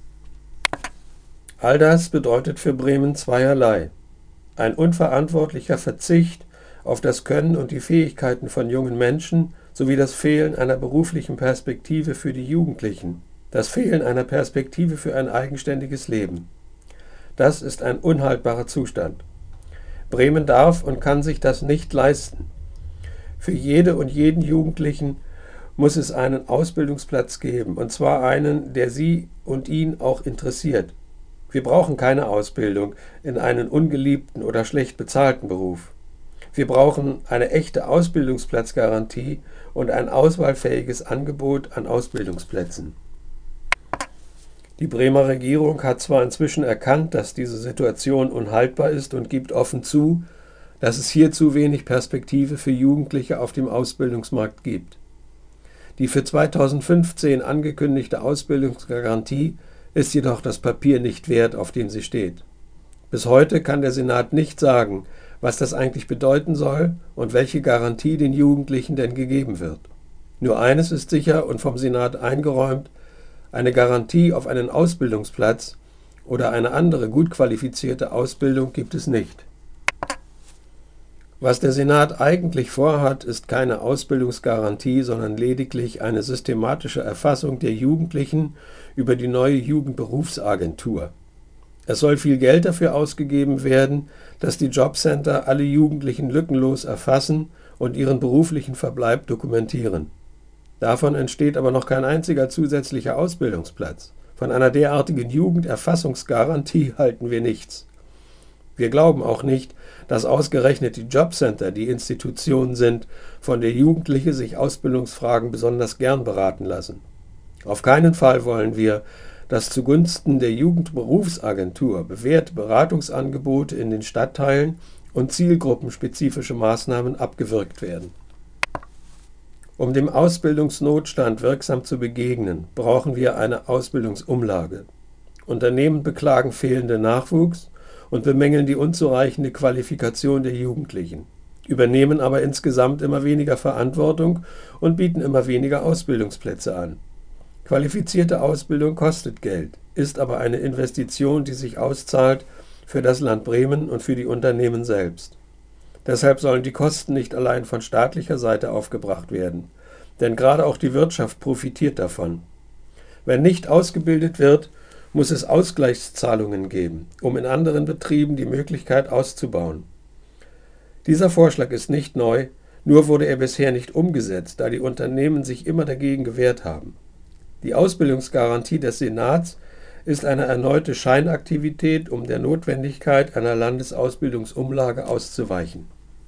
All das bedeutet für Bremen zweierlei: ein unverantwortlicher Verzicht auf das Können und die Fähigkeiten von jungen Menschen sowie das Fehlen einer beruflichen Perspektive für die Jugendlichen, das Fehlen einer Perspektive für ein eigenständiges Leben. Das ist ein unhaltbarer Zustand. Bremen darf und kann sich das nicht leisten. Für jede und jeden Jugendlichen muss es einen Ausbildungsplatz geben, und zwar einen, der sie und ihn auch interessiert. Wir brauchen keine Ausbildung in einen ungeliebten oder schlecht bezahlten Beruf. Wir brauchen eine echte Ausbildungsplatzgarantie und ein auswahlfähiges Angebot an Ausbildungsplätzen. Die Bremer Regierung hat zwar inzwischen erkannt, dass diese Situation unhaltbar ist und gibt offen zu, dass es hier zu wenig Perspektive für Jugendliche auf dem Ausbildungsmarkt gibt. Die für 2015 angekündigte Ausbildungsgarantie ist jedoch das Papier nicht wert, auf dem sie steht. Bis heute kann der Senat nicht sagen, was das eigentlich bedeuten soll und welche Garantie den Jugendlichen denn gegeben wird. Nur eines ist sicher und vom Senat eingeräumt: eine Garantie auf einen Ausbildungsplatz oder eine andere gut qualifizierte Ausbildung gibt es nicht. Was der Senat eigentlich vorhat, ist keine Ausbildungsgarantie, sondern lediglich eine systematische Erfassung der Jugendlichen über die neue Jugendberufsagentur. Es soll viel Geld dafür ausgegeben werden, dass die Jobcenter alle Jugendlichen lückenlos erfassen und ihren beruflichen Verbleib dokumentieren. Davon entsteht aber noch kein einziger zusätzlicher Ausbildungsplatz. Von einer derartigen Jugenderfassungsgarantie halten wir nichts. Wir glauben auch nicht, dass ausgerechnet die Jobcenter die Institutionen sind, von der Jugendliche sich Ausbildungsfragen besonders gern beraten lassen. Auf keinen Fall wollen wir, dass zugunsten der Jugendberufsagentur bewährte Beratungsangebote in den Stadtteilen und zielgruppenspezifische Maßnahmen abgewürgt werden. Um dem Ausbildungsnotstand wirksam zu begegnen, brauchen wir eine Ausbildungsumlage. Unternehmen beklagen fehlenden Nachwuchs und bemängeln die unzureichende Qualifikation der Jugendlichen, übernehmen aber insgesamt immer weniger Verantwortung und bieten immer weniger Ausbildungsplätze an. Qualifizierte Ausbildung kostet Geld, ist aber eine Investition, die sich auszahlt für das Land Bremen und für die Unternehmen selbst. Deshalb sollen die Kosten nicht allein von staatlicher Seite aufgebracht werden, denn gerade auch die Wirtschaft profitiert davon. Wenn nicht ausgebildet wird, muss es Ausgleichszahlungen geben, um in anderen Betrieben die Möglichkeit auszubauen. Dieser Vorschlag ist nicht neu, nur wurde er bisher nicht umgesetzt, da die Unternehmen sich immer dagegen gewehrt haben. Die Ausbildungsgarantie des Senats ist eine erneute Scheinaktivität, um der Notwendigkeit einer Landesausbildungsumlage auszuweichen.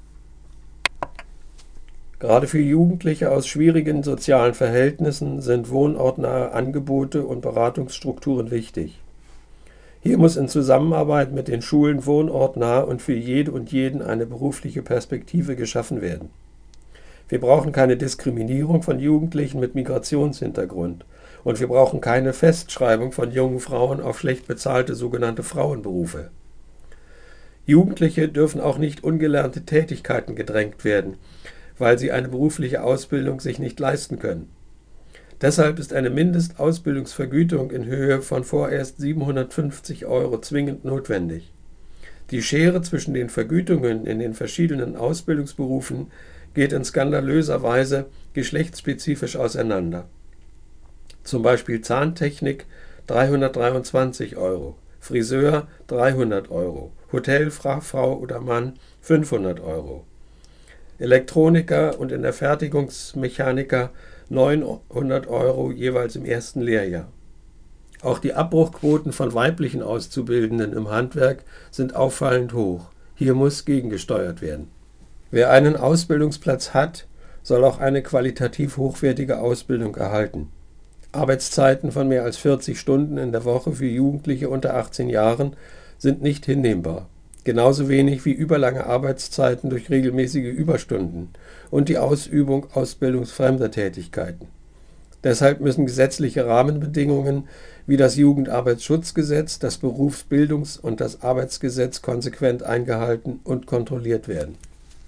Gerade für Jugendliche aus schwierigen sozialen Verhältnissen sind wohnortnahe Angebote und Beratungsstrukturen wichtig. Hier muss in Zusammenarbeit mit den Schulen wohnortnah und für jede und jeden eine berufliche Perspektive geschaffen werden. Wir brauchen keine Diskriminierung von Jugendlichen mit Migrationshintergrund und wir brauchen keine Festschreibung von jungen Frauen auf schlecht bezahlte sogenannte Frauenberufe. Jugendliche dürfen auch nicht ungelernte Tätigkeiten gedrängt werden, weil sie eine berufliche Ausbildung sich nicht leisten können. Deshalb ist eine Mindestausbildungsvergütung in Höhe von vorerst 750 € zwingend notwendig. Die Schere zwischen den Vergütungen in den verschiedenen Ausbildungsberufen geht in skandalöser Weise geschlechtsspezifisch auseinander. Zum Beispiel Zahntechnik 323 €, Friseur 300 €, Hotelfrau oder Mann 500 €. Elektroniker und in der Fertigungsmechaniker 900 € jeweils im ersten Lehrjahr. Auch die Abbruchquoten von weiblichen Auszubildenden im Handwerk sind auffallend hoch. Hier muss gegengesteuert werden. Wer einen Ausbildungsplatz hat, soll auch eine qualitativ hochwertige Ausbildung erhalten. Arbeitszeiten von mehr als 40 Stunden in der Woche für Jugendliche unter 18 Jahren sind nicht hinnehmbar. Genauso wenig wie überlange Arbeitszeiten durch regelmäßige Überstunden und die Ausübung ausbildungsfremder Tätigkeiten. Deshalb müssen gesetzliche Rahmenbedingungen wie das Jugendarbeitsschutzgesetz, das Berufsbildungs- und das Arbeitsgesetz konsequent eingehalten und kontrolliert werden.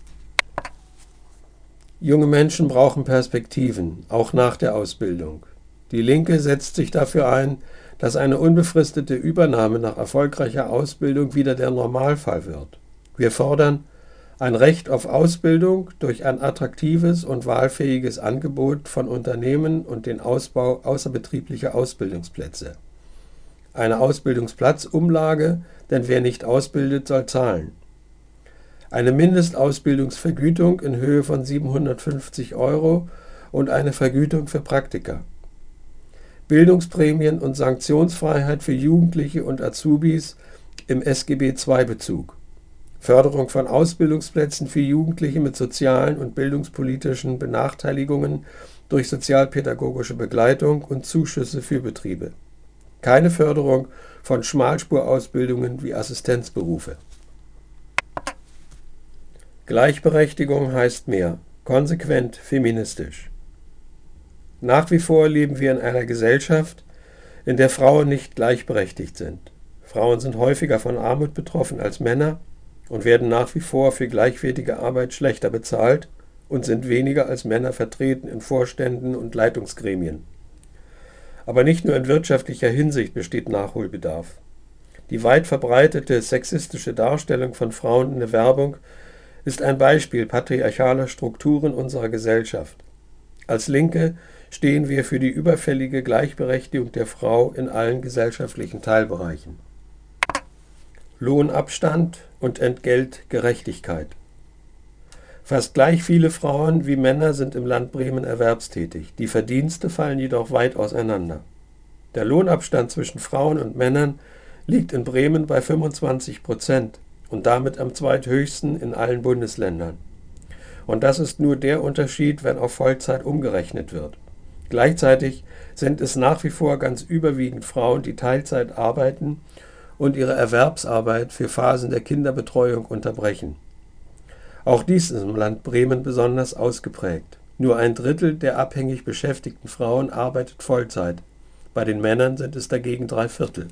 Junge Menschen brauchen Perspektiven, auch nach der Ausbildung. Die Linke setzt sich dafür ein, dass eine unbefristete Übernahme nach erfolgreicher Ausbildung wieder der Normalfall wird. Wir fordern ein Recht auf Ausbildung durch ein attraktives und wahlfähiges Angebot von Unternehmen und den Ausbau außerbetrieblicher Ausbildungsplätze. Eine Ausbildungsplatzumlage, denn wer nicht ausbildet, soll zahlen. Eine Mindestausbildungsvergütung in Höhe von 750 € und eine Vergütung für Praktika. Bildungsprämien und Sanktionsfreiheit für Jugendliche und Azubis im SGB-II-Bezug. Förderung von Ausbildungsplätzen für Jugendliche mit sozialen und bildungspolitischen Benachteiligungen durch sozialpädagogische Begleitung und Zuschüsse für Betriebe. Keine Förderung von Schmalspurausbildungen wie Assistenzberufe. Gleichberechtigung heißt mehr, konsequent feministisch. Nach wie vor leben wir in einer Gesellschaft, in der Frauen nicht gleichberechtigt sind. Frauen sind häufiger von Armut betroffen als Männer und werden nach wie vor für gleichwertige Arbeit schlechter bezahlt und sind weniger als Männer vertreten in Vorständen und Leitungsgremien. Aber nicht nur in wirtschaftlicher Hinsicht besteht Nachholbedarf. Die weit verbreitete sexistische Darstellung von Frauen in der Werbung ist ein Beispiel patriarchaler Strukturen unserer Gesellschaft. Als Linke stehen wir für die überfällige Gleichberechtigung der Frau in allen gesellschaftlichen Teilbereichen. Lohnabstand und Entgeltgerechtigkeit. Fast gleich viele Frauen wie Männer sind im Land Bremen erwerbstätig. Die Verdienste fallen jedoch weit auseinander. Der Lohnabstand zwischen Frauen und Männern liegt in Bremen bei 25% und damit am zweithöchsten in allen Bundesländern. Und das ist nur der Unterschied, wenn auf Vollzeit umgerechnet wird. Gleichzeitig sind es nach wie vor ganz überwiegend Frauen, die Teilzeit arbeiten und ihre Erwerbsarbeit für Phasen der Kinderbetreuung unterbrechen. Auch dies ist im Land Bremen besonders ausgeprägt. Nur 1/3 der abhängig beschäftigten Frauen arbeitet Vollzeit. Bei den Männern sind es dagegen 3/4.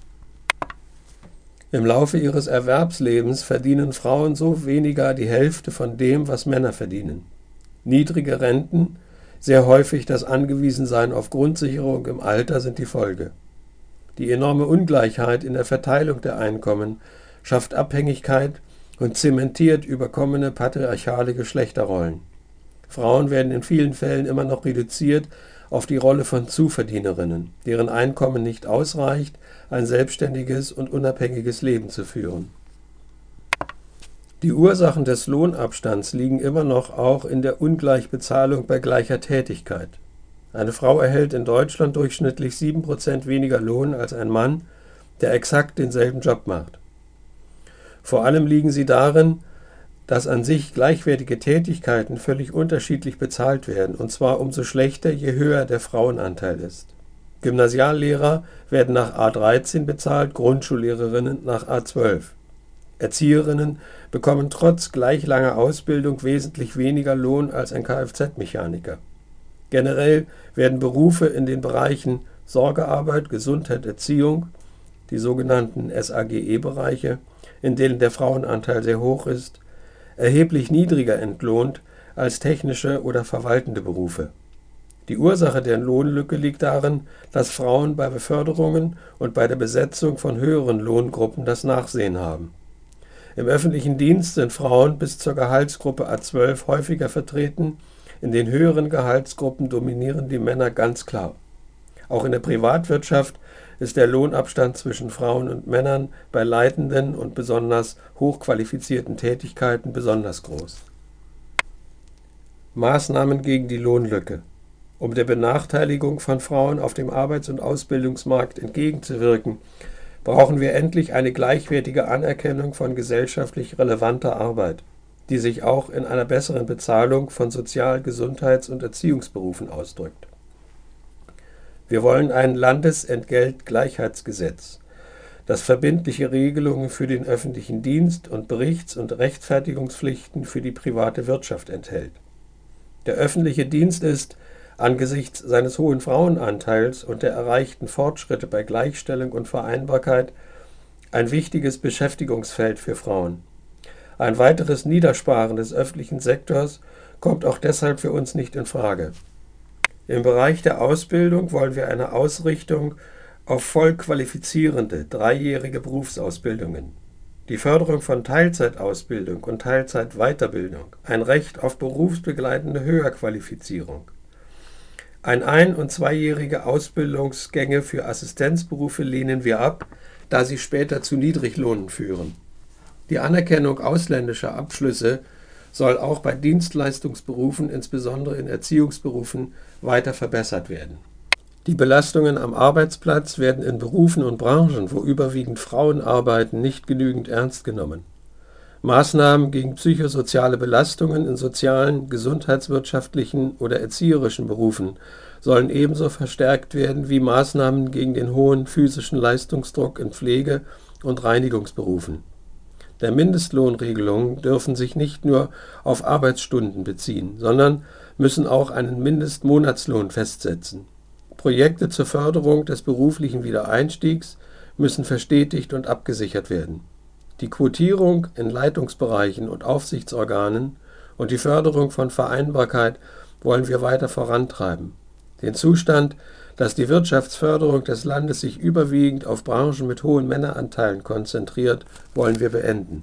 Im Laufe ihres Erwerbslebens verdienen Frauen so weniger die Hälfte von dem, was Männer verdienen. Niedrige Renten, sehr häufig das Angewiesensein auf Grundsicherung im Alter sind die Folge. Die enorme Ungleichheit in der Verteilung der Einkommen schafft Abhängigkeit und zementiert überkommene patriarchale Geschlechterrollen. Frauen werden in vielen Fällen immer noch reduziert auf die Rolle von Zuverdienerinnen, deren Einkommen nicht ausreicht, ein selbstständiges und unabhängiges Leben zu führen. Die Ursachen des Lohnabstands liegen immer noch auch in der Ungleichbezahlung bei gleicher Tätigkeit. Eine Frau erhält in Deutschland durchschnittlich 7% weniger Lohn als ein Mann, der exakt denselben Job macht. Vor allem liegen sie darin, dass an sich gleichwertige Tätigkeiten völlig unterschiedlich bezahlt werden, und zwar umso schlechter, je höher der Frauenanteil ist. Gymnasiallehrer werden nach A13 bezahlt, Grundschullehrerinnen nach A12. Erzieherinnen bekommen trotz gleich langer Ausbildung wesentlich weniger Lohn als ein Kfz-Mechaniker. Generell werden Berufe in den Bereichen Sorgearbeit, Gesundheit, Erziehung, die sogenannten SAGE-Bereiche, in denen der Frauenanteil sehr hoch ist, erheblich niedriger entlohnt als technische oder verwaltende Berufe. Die Ursache der Lohnlücke liegt darin, dass Frauen bei Beförderungen und bei der Besetzung von höheren Lohngruppen das Nachsehen haben. Im öffentlichen Dienst sind Frauen bis zur Gehaltsgruppe A12 häufiger vertreten, in den höheren Gehaltsgruppen dominieren die Männer ganz klar. Auch in der Privatwirtschaft ist der Lohnabstand zwischen Frauen und Männern bei leitenden und besonders hochqualifizierten Tätigkeiten besonders groß. Maßnahmen gegen die Lohnlücke. Um der Benachteiligung von Frauen auf dem Arbeits- und Ausbildungsmarkt entgegenzuwirken, brauchen wir endlich eine gleichwertige Anerkennung von gesellschaftlich relevanter Arbeit, die sich auch in einer besseren Bezahlung von Sozial-, Gesundheits- und Erziehungsberufen ausdrückt. Wir wollen ein Landesentgeltgleichheitsgesetz, das verbindliche Regelungen für den öffentlichen Dienst und Berichts- und Rechtfertigungspflichten für die private Wirtschaft enthält. Der öffentliche Dienst ist, angesichts seines hohen Frauenanteils und der erreichten Fortschritte bei Gleichstellung und Vereinbarkeit, ein wichtiges Beschäftigungsfeld für Frauen. Ein weiteres Niedersparen des öffentlichen Sektors kommt auch deshalb für uns nicht in Frage. Im Bereich der Ausbildung wollen wir eine Ausrichtung auf voll qualifizierende, 3-jährige Berufsausbildungen, die Förderung von Teilzeitausbildung und Teilzeitweiterbildung, ein Recht auf berufsbegleitende Höherqualifizierung, 1- und 2-jährige Ausbildungsgänge für Assistenzberufe lehnen wir ab, da sie später zu Niedriglohnen führen. Die Anerkennung ausländischer Abschlüsse soll auch bei Dienstleistungsberufen, insbesondere in Erziehungsberufen, weiter verbessert werden. Die Belastungen am Arbeitsplatz werden in Berufen und Branchen, wo überwiegend Frauen arbeiten, nicht genügend ernst genommen. Maßnahmen gegen psychosoziale Belastungen in sozialen, gesundheitswirtschaftlichen oder erzieherischen Berufen sollen ebenso verstärkt werden wie Maßnahmen gegen den hohen physischen Leistungsdruck in Pflege- und Reinigungsberufen. Der Mindestlohnregelungen dürfen sich nicht nur auf Arbeitsstunden beziehen, sondern müssen auch einen Mindestmonatslohn festsetzen. Projekte zur Förderung des beruflichen Wiedereinstiegs müssen verstetigt und abgesichert werden. Die Quotierung in Leitungsbereichen und Aufsichtsorganen und die Förderung von Vereinbarkeit wollen wir weiter vorantreiben. Den Zustand, dass die Wirtschaftsförderung des Landes sich überwiegend auf Branchen mit hohen Männeranteilen konzentriert, wollen wir beenden.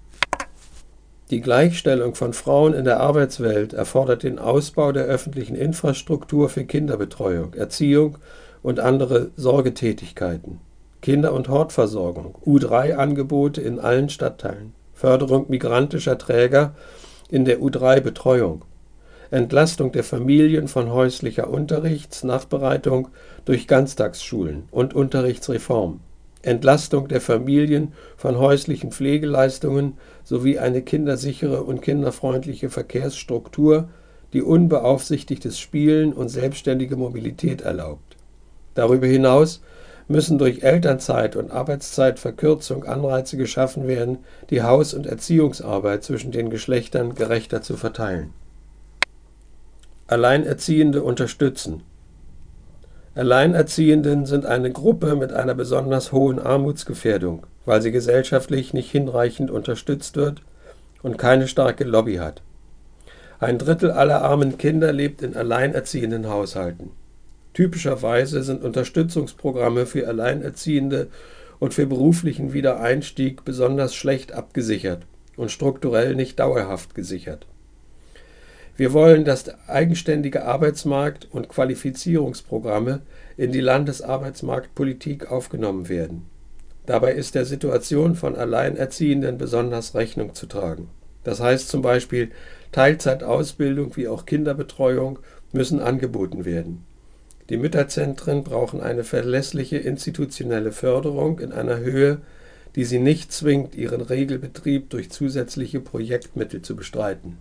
Die Gleichstellung von Frauen in der Arbeitswelt erfordert den Ausbau der öffentlichen Infrastruktur für Kinderbetreuung, Erziehung und andere Sorgetätigkeiten, Kinder- und Hortversorgung, U3-Angebote in allen Stadtteilen, Förderung migrantischer Träger in der U3-Betreuung, Entlastung der Familien von häuslicher Nachbereitung durch Ganztagsschulen und Unterrichtsreform, Entlastung der Familien von häuslichen Pflegeleistungen sowie eine kindersichere und kinderfreundliche Verkehrsstruktur, die unbeaufsichtigtes Spielen und selbstständige Mobilität erlaubt. Darüber hinaus müssen durch Elternzeit- und Arbeitszeitverkürzung Anreize geschaffen werden, die Haus- und Erziehungsarbeit zwischen den Geschlechtern gerechter zu verteilen. Alleinerziehende unterstützen. Alleinerziehenden sind eine Gruppe mit einer besonders hohen Armutsgefährdung, weil sie gesellschaftlich nicht hinreichend unterstützt wird und keine starke Lobby hat. 1/3 aller armen Kinder lebt in alleinerziehenden Haushalten. Typischerweise sind Unterstützungsprogramme für Alleinerziehende und für beruflichen Wiedereinstieg besonders schlecht abgesichert und strukturell nicht dauerhaft gesichert. Wir wollen, dass eigenständige Arbeitsmarkt- und Qualifizierungsprogramme in die Landesarbeitsmarktpolitik aufgenommen werden. Dabei ist der Situation von Alleinerziehenden besonders Rechnung zu tragen. Das heißt zum Beispiel, Teilzeitausbildung wie auch Kinderbetreuung müssen angeboten werden. Die Mütterzentren brauchen eine verlässliche institutionelle Förderung in einer Höhe, die sie nicht zwingt, ihren Regelbetrieb durch zusätzliche Projektmittel zu bestreiten.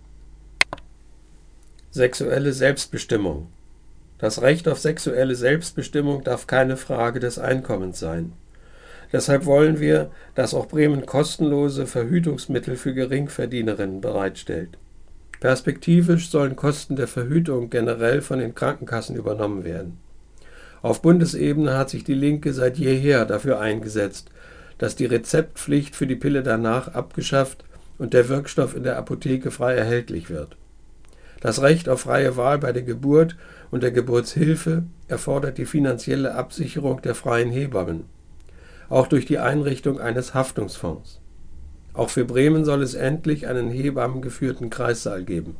Sexuelle Selbstbestimmung. Das Recht auf sexuelle Selbstbestimmung darf keine Frage des Einkommens sein. Deshalb wollen wir, dass auch Bremen kostenlose Verhütungsmittel für Geringverdienerinnen bereitstellt. Perspektivisch sollen Kosten der Verhütung generell von den Krankenkassen übernommen werden. Auf Bundesebene hat sich die Linke seit jeher dafür eingesetzt, dass die Rezeptpflicht für die Pille danach abgeschafft und der Wirkstoff in der Apotheke frei erhältlich wird. Das Recht auf freie Wahl bei der Geburt und der Geburtshilfe erfordert die finanzielle Absicherung der freien Hebammen, auch durch die Einrichtung eines Haftungsfonds. Auch für Bremen soll es endlich einen hebammengeführten Kreissaal geben.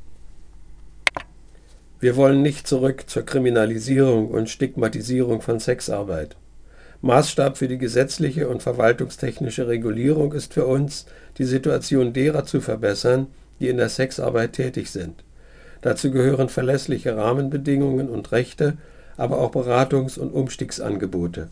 Wir wollen nicht zurück zur Kriminalisierung und Stigmatisierung von Sexarbeit. Maßstab für die gesetzliche und verwaltungstechnische Regulierung ist für uns, die Situation derer zu verbessern, die in der Sexarbeit tätig sind. Dazu gehören verlässliche Rahmenbedingungen und Rechte, aber auch Beratungs- und Umstiegsangebote.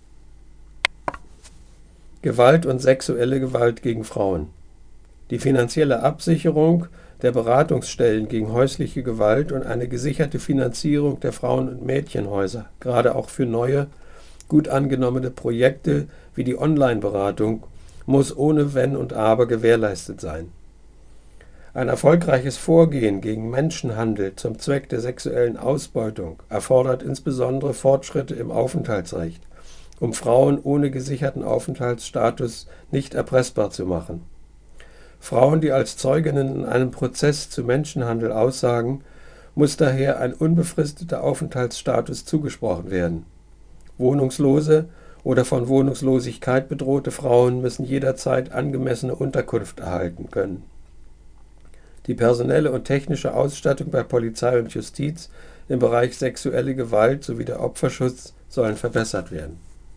Gewalt und sexuelle Gewalt gegen Frauen. Die finanzielle Absicherung der Beratungsstellen gegen häusliche Gewalt und eine gesicherte Finanzierung der Frauen- und Mädchenhäuser, gerade auch für neue, gut angenommene Projekte wie die Online-Beratung, muss ohne Wenn und Aber gewährleistet sein. Ein erfolgreiches Vorgehen gegen Menschenhandel zum Zweck der sexuellen Ausbeutung erfordert insbesondere Fortschritte im Aufenthaltsrecht, um Frauen ohne gesicherten Aufenthaltsstatus nicht erpressbar zu machen. Frauen, die als Zeuginnen in einem Prozess zu Menschenhandel aussagen, muss daher ein unbefristeter Aufenthaltsstatus zugesprochen werden. Wohnungslose oder von Wohnungslosigkeit bedrohte Frauen müssen jederzeit angemessene Unterkunft erhalten können. Die personelle und technische Ausstattung bei Polizei und Justiz im Bereich sexuelle Gewalt sowie der Opferschutz sollen verbessert werden.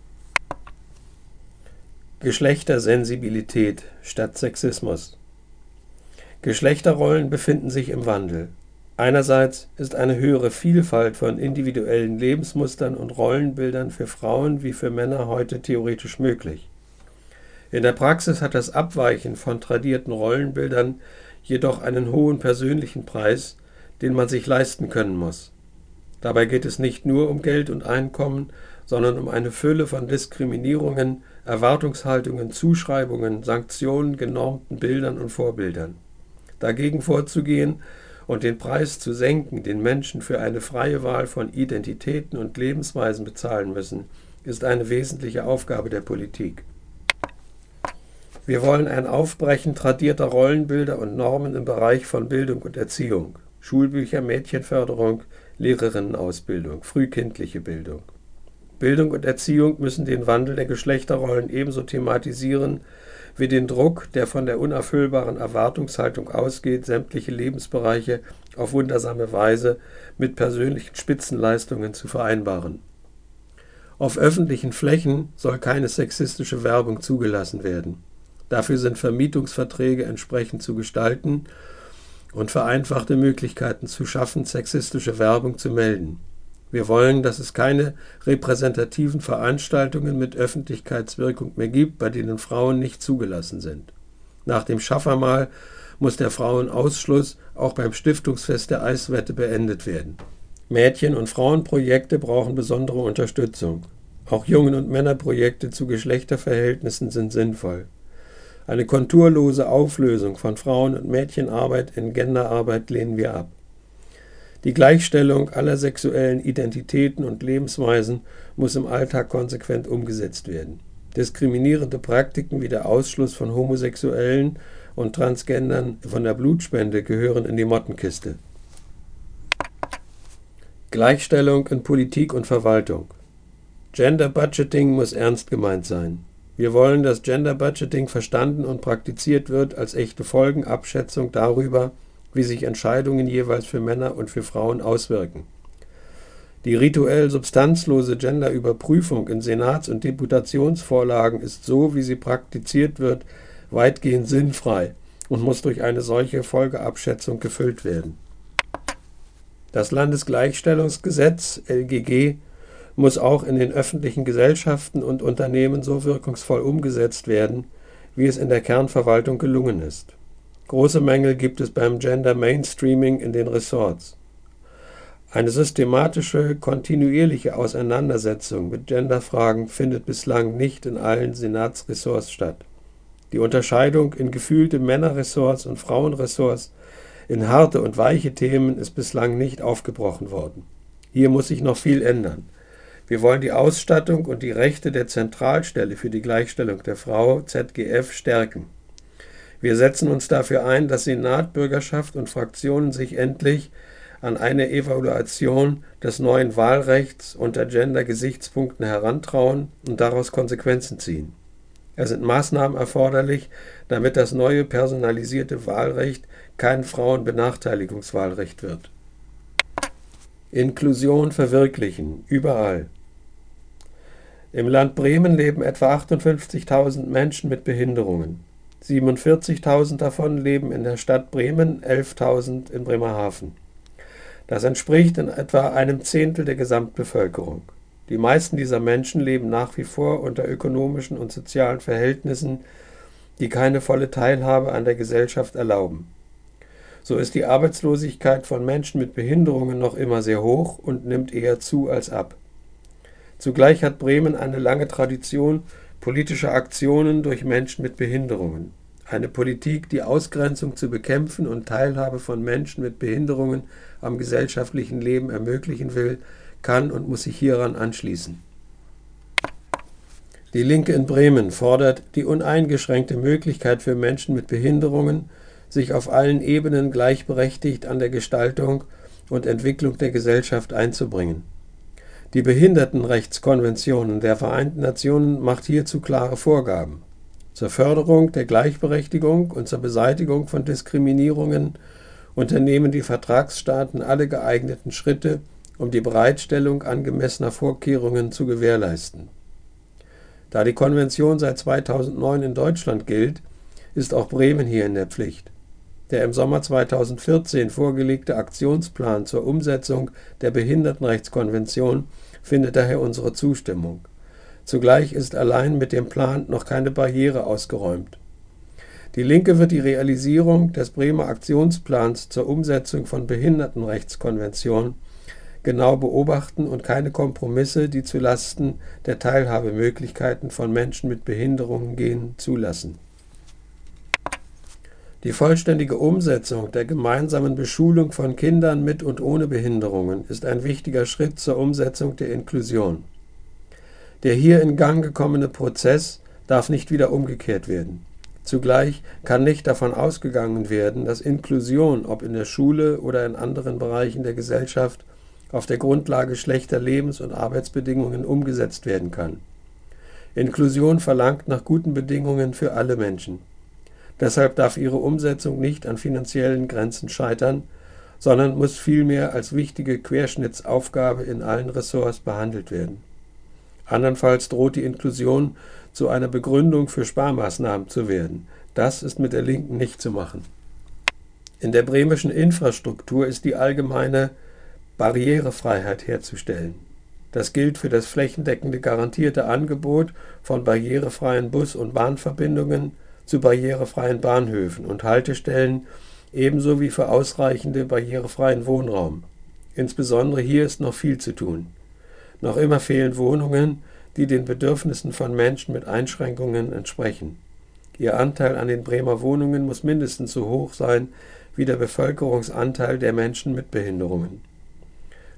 Geschlechtersensibilität statt Sexismus. Geschlechterrollen befinden sich im Wandel. Einerseits ist eine höhere Vielfalt von individuellen Lebensmustern und Rollenbildern für Frauen wie für Männer heute theoretisch möglich. In der Praxis hat das Abweichen von tradierten Rollenbildern jedoch einen hohen persönlichen Preis, den man sich leisten können muss. Dabei geht es nicht nur um Geld und Einkommen, sondern um eine Fülle von Diskriminierungen, Erwartungshaltungen, Zuschreibungen, Sanktionen, genormten Bildern und Vorbildern. Dagegen vorzugehen und den Preis zu senken, den Menschen für eine freie Wahl von Identitäten und Lebensweisen bezahlen müssen, ist eine wesentliche Aufgabe der Politik. Wir wollen ein Aufbrechen tradierter Rollenbilder und Normen im Bereich von Bildung und Erziehung, Schulbücher, Mädchenförderung, Lehrerinnenausbildung, frühkindliche Bildung. Bildung und Erziehung müssen den Wandel der Geschlechterrollen ebenso thematisieren wie den Druck, der von der unerfüllbaren Erwartungshaltung ausgeht, sämtliche Lebensbereiche auf wundersame Weise mit persönlichen Spitzenleistungen zu vereinbaren. Auf öffentlichen Flächen soll keine sexistische Werbung zugelassen werden. Dafür sind Vermietungsverträge entsprechend zu gestalten und vereinfachte Möglichkeiten zu schaffen, sexistische Werbung zu melden. Wir wollen, dass es keine repräsentativen Veranstaltungen mit Öffentlichkeitswirkung mehr gibt, bei denen Frauen nicht zugelassen sind. Nach dem Schaffermahl muss der Frauenausschluss auch beim Stiftungsfest der Eiswette beendet werden. Mädchen- und Frauenprojekte brauchen besondere Unterstützung. Auch Jungen- und Männerprojekte zu Geschlechterverhältnissen sind sinnvoll. Eine konturlose Auflösung von Frauen- und Mädchenarbeit in Genderarbeit lehnen wir ab. Die Gleichstellung aller sexuellen Identitäten und Lebensweisen muss im Alltag konsequent umgesetzt werden. Diskriminierende Praktiken wie der Ausschluss von Homosexuellen und Transgendern von der Blutspende gehören in die Mottenkiste. Gleichstellung in Politik und Verwaltung. Gender Budgeting muss ernst gemeint sein. Wir wollen, dass Gender Budgeting verstanden und praktiziert wird als echte Folgenabschätzung darüber, wie sich Entscheidungen jeweils für Männer und für Frauen auswirken. Die rituell substanzlose Genderüberprüfung in Senats- und Deputationsvorlagen ist so, wie sie praktiziert wird, weitgehend sinnfrei und muss durch eine solche Folgeabschätzung gefüllt werden. Das Landesgleichstellungsgesetz (LGG) muss auch in den öffentlichen Gesellschaften und Unternehmen so wirkungsvoll umgesetzt werden, wie es in der Kernverwaltung gelungen ist. Große Mängel gibt es beim Gender Mainstreaming in den Ressorts. Eine systematische, kontinuierliche Auseinandersetzung mit Genderfragen findet bislang nicht in allen Senatsressorts statt. Die Unterscheidung in gefühlte Männerressorts und Frauenressorts, in harte und weiche Themen ist bislang nicht aufgebrochen worden. Hier muss sich noch viel ändern. Wir wollen die Ausstattung und die Rechte der Zentralstelle für die Gleichstellung der Frau, ZGF, stärken. Wir setzen uns dafür ein, dass Senat, Bürgerschaft und Fraktionen sich endlich an eine Evaluation des neuen Wahlrechts unter Gender-Gesichtspunkten herantrauen und daraus Konsequenzen ziehen. Es sind Maßnahmen erforderlich, damit das neue personalisierte Wahlrecht kein Frauenbenachteiligungswahlrecht wird. Inklusion verwirklichen, überall. Im Land Bremen leben etwa 58.000 Menschen mit Behinderungen. 47.000 davon leben in der Stadt Bremen, 11.000 in Bremerhaven. Das entspricht in etwa einem Zehntel der Gesamtbevölkerung. Die meisten dieser Menschen leben nach wie vor unter ökonomischen und sozialen Verhältnissen, die keine volle Teilhabe an der Gesellschaft erlauben. So ist die Arbeitslosigkeit von Menschen mit Behinderungen noch immer sehr hoch und nimmt eher zu als ab. Zugleich hat Bremen eine lange Tradition politischer Aktionen durch Menschen mit Behinderungen. Eine Politik, die Ausgrenzung zu bekämpfen und Teilhabe von Menschen mit Behinderungen am gesellschaftlichen Leben ermöglichen will, kann und muss sich hieran anschließen. Die Linke in Bremen fordert die uneingeschränkte Möglichkeit für Menschen mit Behinderungen, sich auf allen Ebenen gleichberechtigt an der Gestaltung und Entwicklung der Gesellschaft einzubringen. Die Behindertenrechtskonvention der Vereinten Nationen macht hierzu klare Vorgaben. Zur Förderung der Gleichberechtigung und zur Beseitigung von Diskriminierungen unternehmen die Vertragsstaaten alle geeigneten Schritte, um die Bereitstellung angemessener Vorkehrungen zu gewährleisten. Da die Konvention seit 2009 in Deutschland gilt, ist auch Bremen hier in der Pflicht. Der im Sommer 2014 vorgelegte Aktionsplan zur Umsetzung der Behindertenrechtskonvention findet daher unsere Zustimmung. Zugleich ist allein mit dem Plan noch keine Barriere ausgeräumt. Die Linke wird die Realisierung des Bremer Aktionsplans zur Umsetzung von Behindertenrechtskonvention genau beobachten und keine Kompromisse, die zulasten der Teilhabemöglichkeiten von Menschen mit Behinderungen gehen, zulassen. Die vollständige Umsetzung der gemeinsamen Beschulung von Kindern mit und ohne Behinderungen ist ein wichtiger Schritt zur Umsetzung der Inklusion. Der hier in Gang gekommene Prozess darf nicht wieder umgekehrt werden. Zugleich kann nicht davon ausgegangen werden, dass Inklusion, ob in der Schule oder in anderen Bereichen der Gesellschaft, auf der Grundlage schlechter Lebens- und Arbeitsbedingungen umgesetzt werden kann. Inklusion verlangt nach guten Bedingungen für alle Menschen. Deshalb darf ihre Umsetzung nicht an finanziellen Grenzen scheitern, sondern muss vielmehr als wichtige Querschnittsaufgabe in allen Ressorts behandelt werden. Andernfalls droht die Inklusion zu einer Begründung für Sparmaßnahmen zu werden. Das ist mit der Linken nicht zu machen. In der bremischen Infrastruktur ist die allgemeine Barrierefreiheit herzustellen. Das gilt für das flächendeckende garantierte Angebot von barrierefreien Bus- und Bahnverbindungen zu barrierefreien Bahnhöfen und Haltestellen, ebenso wie für ausreichende barrierefreien Wohnraum. Insbesondere hier ist noch viel zu tun. Noch immer fehlen Wohnungen, die den Bedürfnissen von Menschen mit Einschränkungen entsprechen. Ihr Anteil an den Bremer Wohnungen muss mindestens so hoch sein wie der Bevölkerungsanteil der Menschen mit Behinderungen.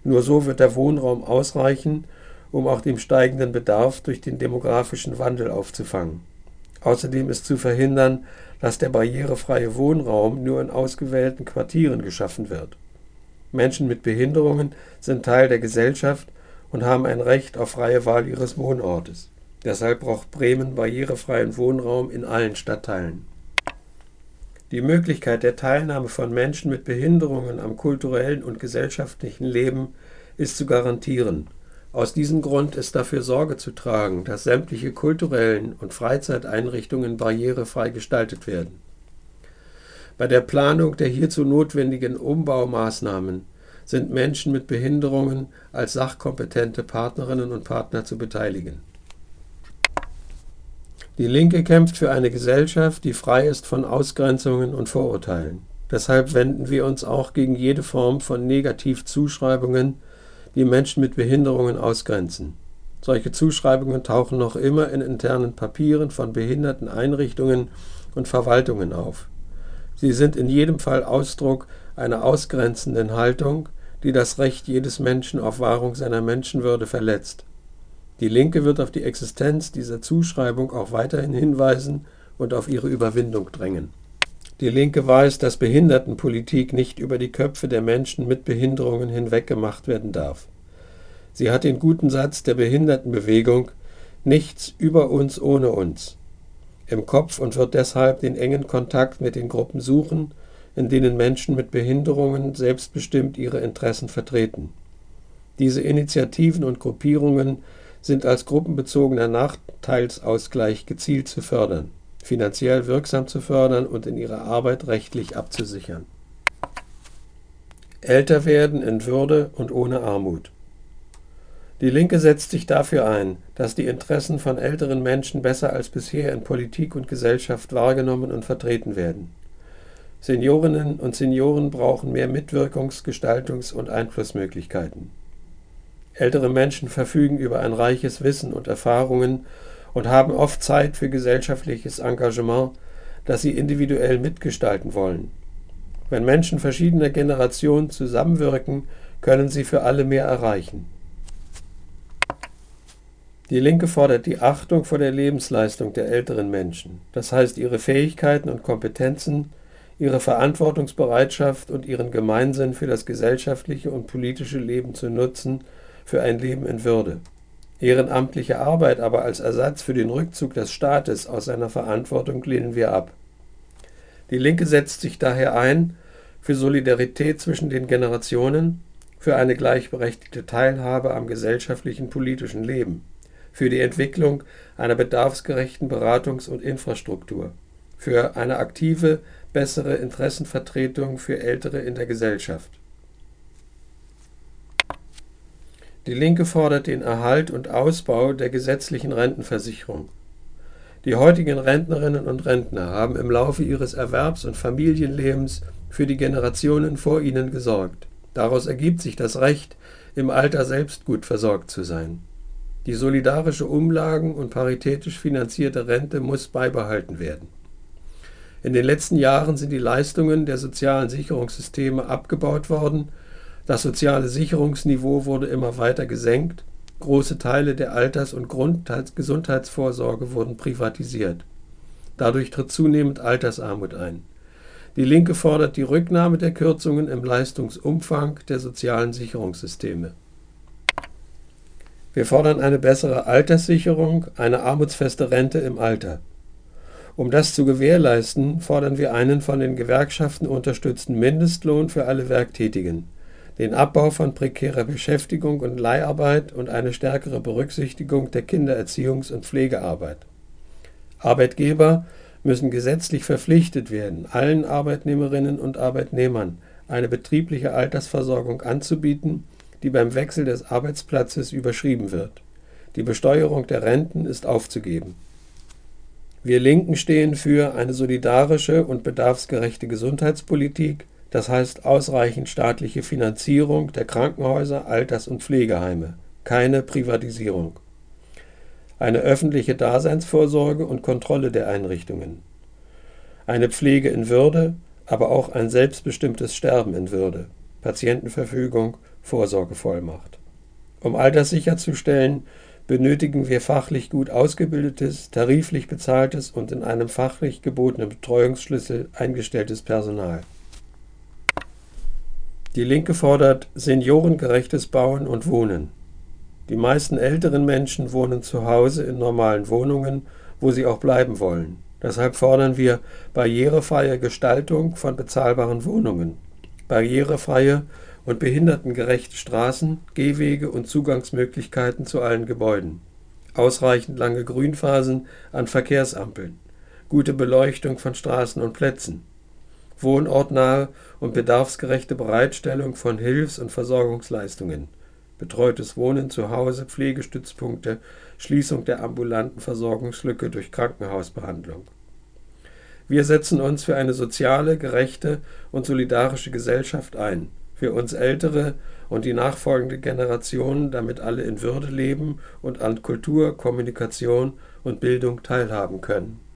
Nur so wird der Wohnraum ausreichen, um auch den steigenden Bedarf durch den demografischen Wandel aufzufangen. Außerdem ist zu verhindern, dass der barrierefreie Wohnraum nur in ausgewählten Quartieren geschaffen wird. Menschen mit Behinderungen sind Teil der Gesellschaft und haben ein Recht auf freie Wahl ihres Wohnortes. Deshalb braucht Bremen barrierefreien Wohnraum in allen Stadtteilen. Die Möglichkeit der Teilnahme von Menschen mit Behinderungen am kulturellen und gesellschaftlichen Leben ist zu garantieren. Aus diesem Grund ist dafür Sorge zu tragen, dass sämtliche kulturellen und Freizeiteinrichtungen barrierefrei gestaltet werden. Bei der Planung der hierzu notwendigen Umbaumaßnahmen sind Menschen mit Behinderungen als sachkompetente Partnerinnen und Partner zu beteiligen. Die Linke kämpft für eine Gesellschaft, die frei ist von Ausgrenzungen und Vorurteilen. Deshalb wenden wir uns auch gegen jede Form von Negativzuschreibungen, die Menschen mit Behinderungen ausgrenzen. Solche Zuschreibungen tauchen noch immer in internen Papieren von behinderten Einrichtungen und Verwaltungen auf. Sie sind in jedem Fall Ausdruck einer ausgrenzenden Haltung, die das Recht jedes Menschen auf Wahrung seiner Menschenwürde verletzt. Die Linke wird auf die Existenz dieser Zuschreibung auch weiterhin hinweisen und auf ihre Überwindung drängen. Die Linke weiß, dass Behindertenpolitik nicht über die Köpfe der Menschen mit Behinderungen hinweg gemacht werden darf. Sie hat den guten Satz der Behindertenbewegung „Nichts über uns ohne uns" im Kopf und wird deshalb den engen Kontakt mit den Gruppen suchen, in denen Menschen mit Behinderungen selbstbestimmt ihre Interessen vertreten. Diese Initiativen und Gruppierungen sind als gruppenbezogener Nachteilsausgleich gezielt zu fördern, finanziell wirksam zu fördern und in ihrer Arbeit rechtlich abzusichern. Älter werden in Würde und ohne Armut. Die Linke setzt sich dafür ein, dass die Interessen von älteren Menschen besser als bisher in Politik und Gesellschaft wahrgenommen und vertreten werden. Seniorinnen und Senioren brauchen mehr Mitwirkungs-, Gestaltungs- und Einflussmöglichkeiten. Ältere Menschen verfügen über ein reiches Wissen und Erfahrungen und haben oft Zeit für gesellschaftliches Engagement, das sie individuell mitgestalten wollen. Wenn Menschen verschiedener Generationen zusammenwirken, können sie für alle mehr erreichen. Die Linke fordert die Achtung vor der Lebensleistung der älteren Menschen, das heißt ihre Fähigkeiten und Kompetenzen, ihre Verantwortungsbereitschaft und ihren Gemeinsinn für das gesellschaftliche und politische Leben zu nutzen, für ein Leben in Würde. Ehrenamtliche Arbeit aber als Ersatz für den Rückzug des Staates aus seiner Verantwortung lehnen wir ab. Die Linke setzt sich daher ein für Solidarität zwischen den Generationen, für eine gleichberechtigte Teilhabe am gesellschaftlichen politischen Leben, für die Entwicklung einer bedarfsgerechten Beratungs- und Infrastruktur, für eine aktive, bessere Interessenvertretung für Ältere in der Gesellschaft. Die Linke fordert den Erhalt und Ausbau der gesetzlichen Rentenversicherung. Die heutigen Rentnerinnen und Rentner haben im Laufe ihres Erwerbs- und Familienlebens für die Generationen vor ihnen gesorgt. Daraus ergibt sich das Recht, im Alter selbst gut versorgt zu sein. Die solidarische Umlagen- und paritätisch finanzierte Rente muss beibehalten werden. In den letzten Jahren sind die Leistungen der sozialen Sicherungssysteme abgebaut worden. Das soziale Sicherungsniveau wurde immer weiter gesenkt, große Teile der Alters- und Gesundheitsvorsorge wurden privatisiert. Dadurch tritt zunehmend Altersarmut ein. Die Linke fordert die Rücknahme der Kürzungen im Leistungsumfang der sozialen Sicherungssysteme. Wir fordern eine bessere Alterssicherung, eine armutsfeste Rente im Alter. Um das zu gewährleisten, fordern wir einen von den Gewerkschaften unterstützten Mindestlohn für alle Werktätigen, den Abbau von prekärer Beschäftigung und Leiharbeit und eine stärkere Berücksichtigung der Kindererziehungs- und Pflegearbeit. Arbeitgeber müssen gesetzlich verpflichtet werden, allen Arbeitnehmerinnen und Arbeitnehmern eine betriebliche Altersversorgung anzubieten, die beim Wechsel des Arbeitsplatzes überschrieben wird. Die Besteuerung der Renten ist aufzugeben. Wir Linken stehen für eine solidarische und bedarfsgerechte Gesundheitspolitik, das heißt ausreichend staatliche Finanzierung der Krankenhäuser, Alters- und Pflegeheime, keine Privatisierung. Eine öffentliche Daseinsvorsorge und Kontrolle der Einrichtungen. Eine Pflege in Würde, aber auch ein selbstbestimmtes Sterben in Würde, Patientenverfügung, Vorsorgevollmacht. Um all das sicherzustellen, benötigen wir fachlich gut ausgebildetes, tariflich bezahltes und in einem fachlich gebotenen Betreuungsschlüssel eingestelltes Personal. Die Linke fordert seniorengerechtes Bauen und Wohnen. Die meisten älteren Menschen wohnen zu Hause in normalen Wohnungen, wo sie auch bleiben wollen. Deshalb fordern wir barrierefreie Gestaltung von bezahlbaren Wohnungen, barrierefreie und behindertengerechte Straßen, Gehwege und Zugangsmöglichkeiten zu allen Gebäuden, ausreichend lange Grünphasen an Verkehrsampeln, gute Beleuchtung von Straßen und Plätzen, wohnortnahe und bedarfsgerechte Bereitstellung von Hilfs- und Versorgungsleistungen, betreutes Wohnen zu Hause, Pflegestützpunkte, Schließung der ambulanten Versorgungslücke durch Krankenhausbehandlung. Wir setzen uns für eine soziale, gerechte und solidarische Gesellschaft ein, für uns Ältere und die nachfolgende Generation, damit alle in Würde leben und an Kultur, Kommunikation und Bildung teilhaben können.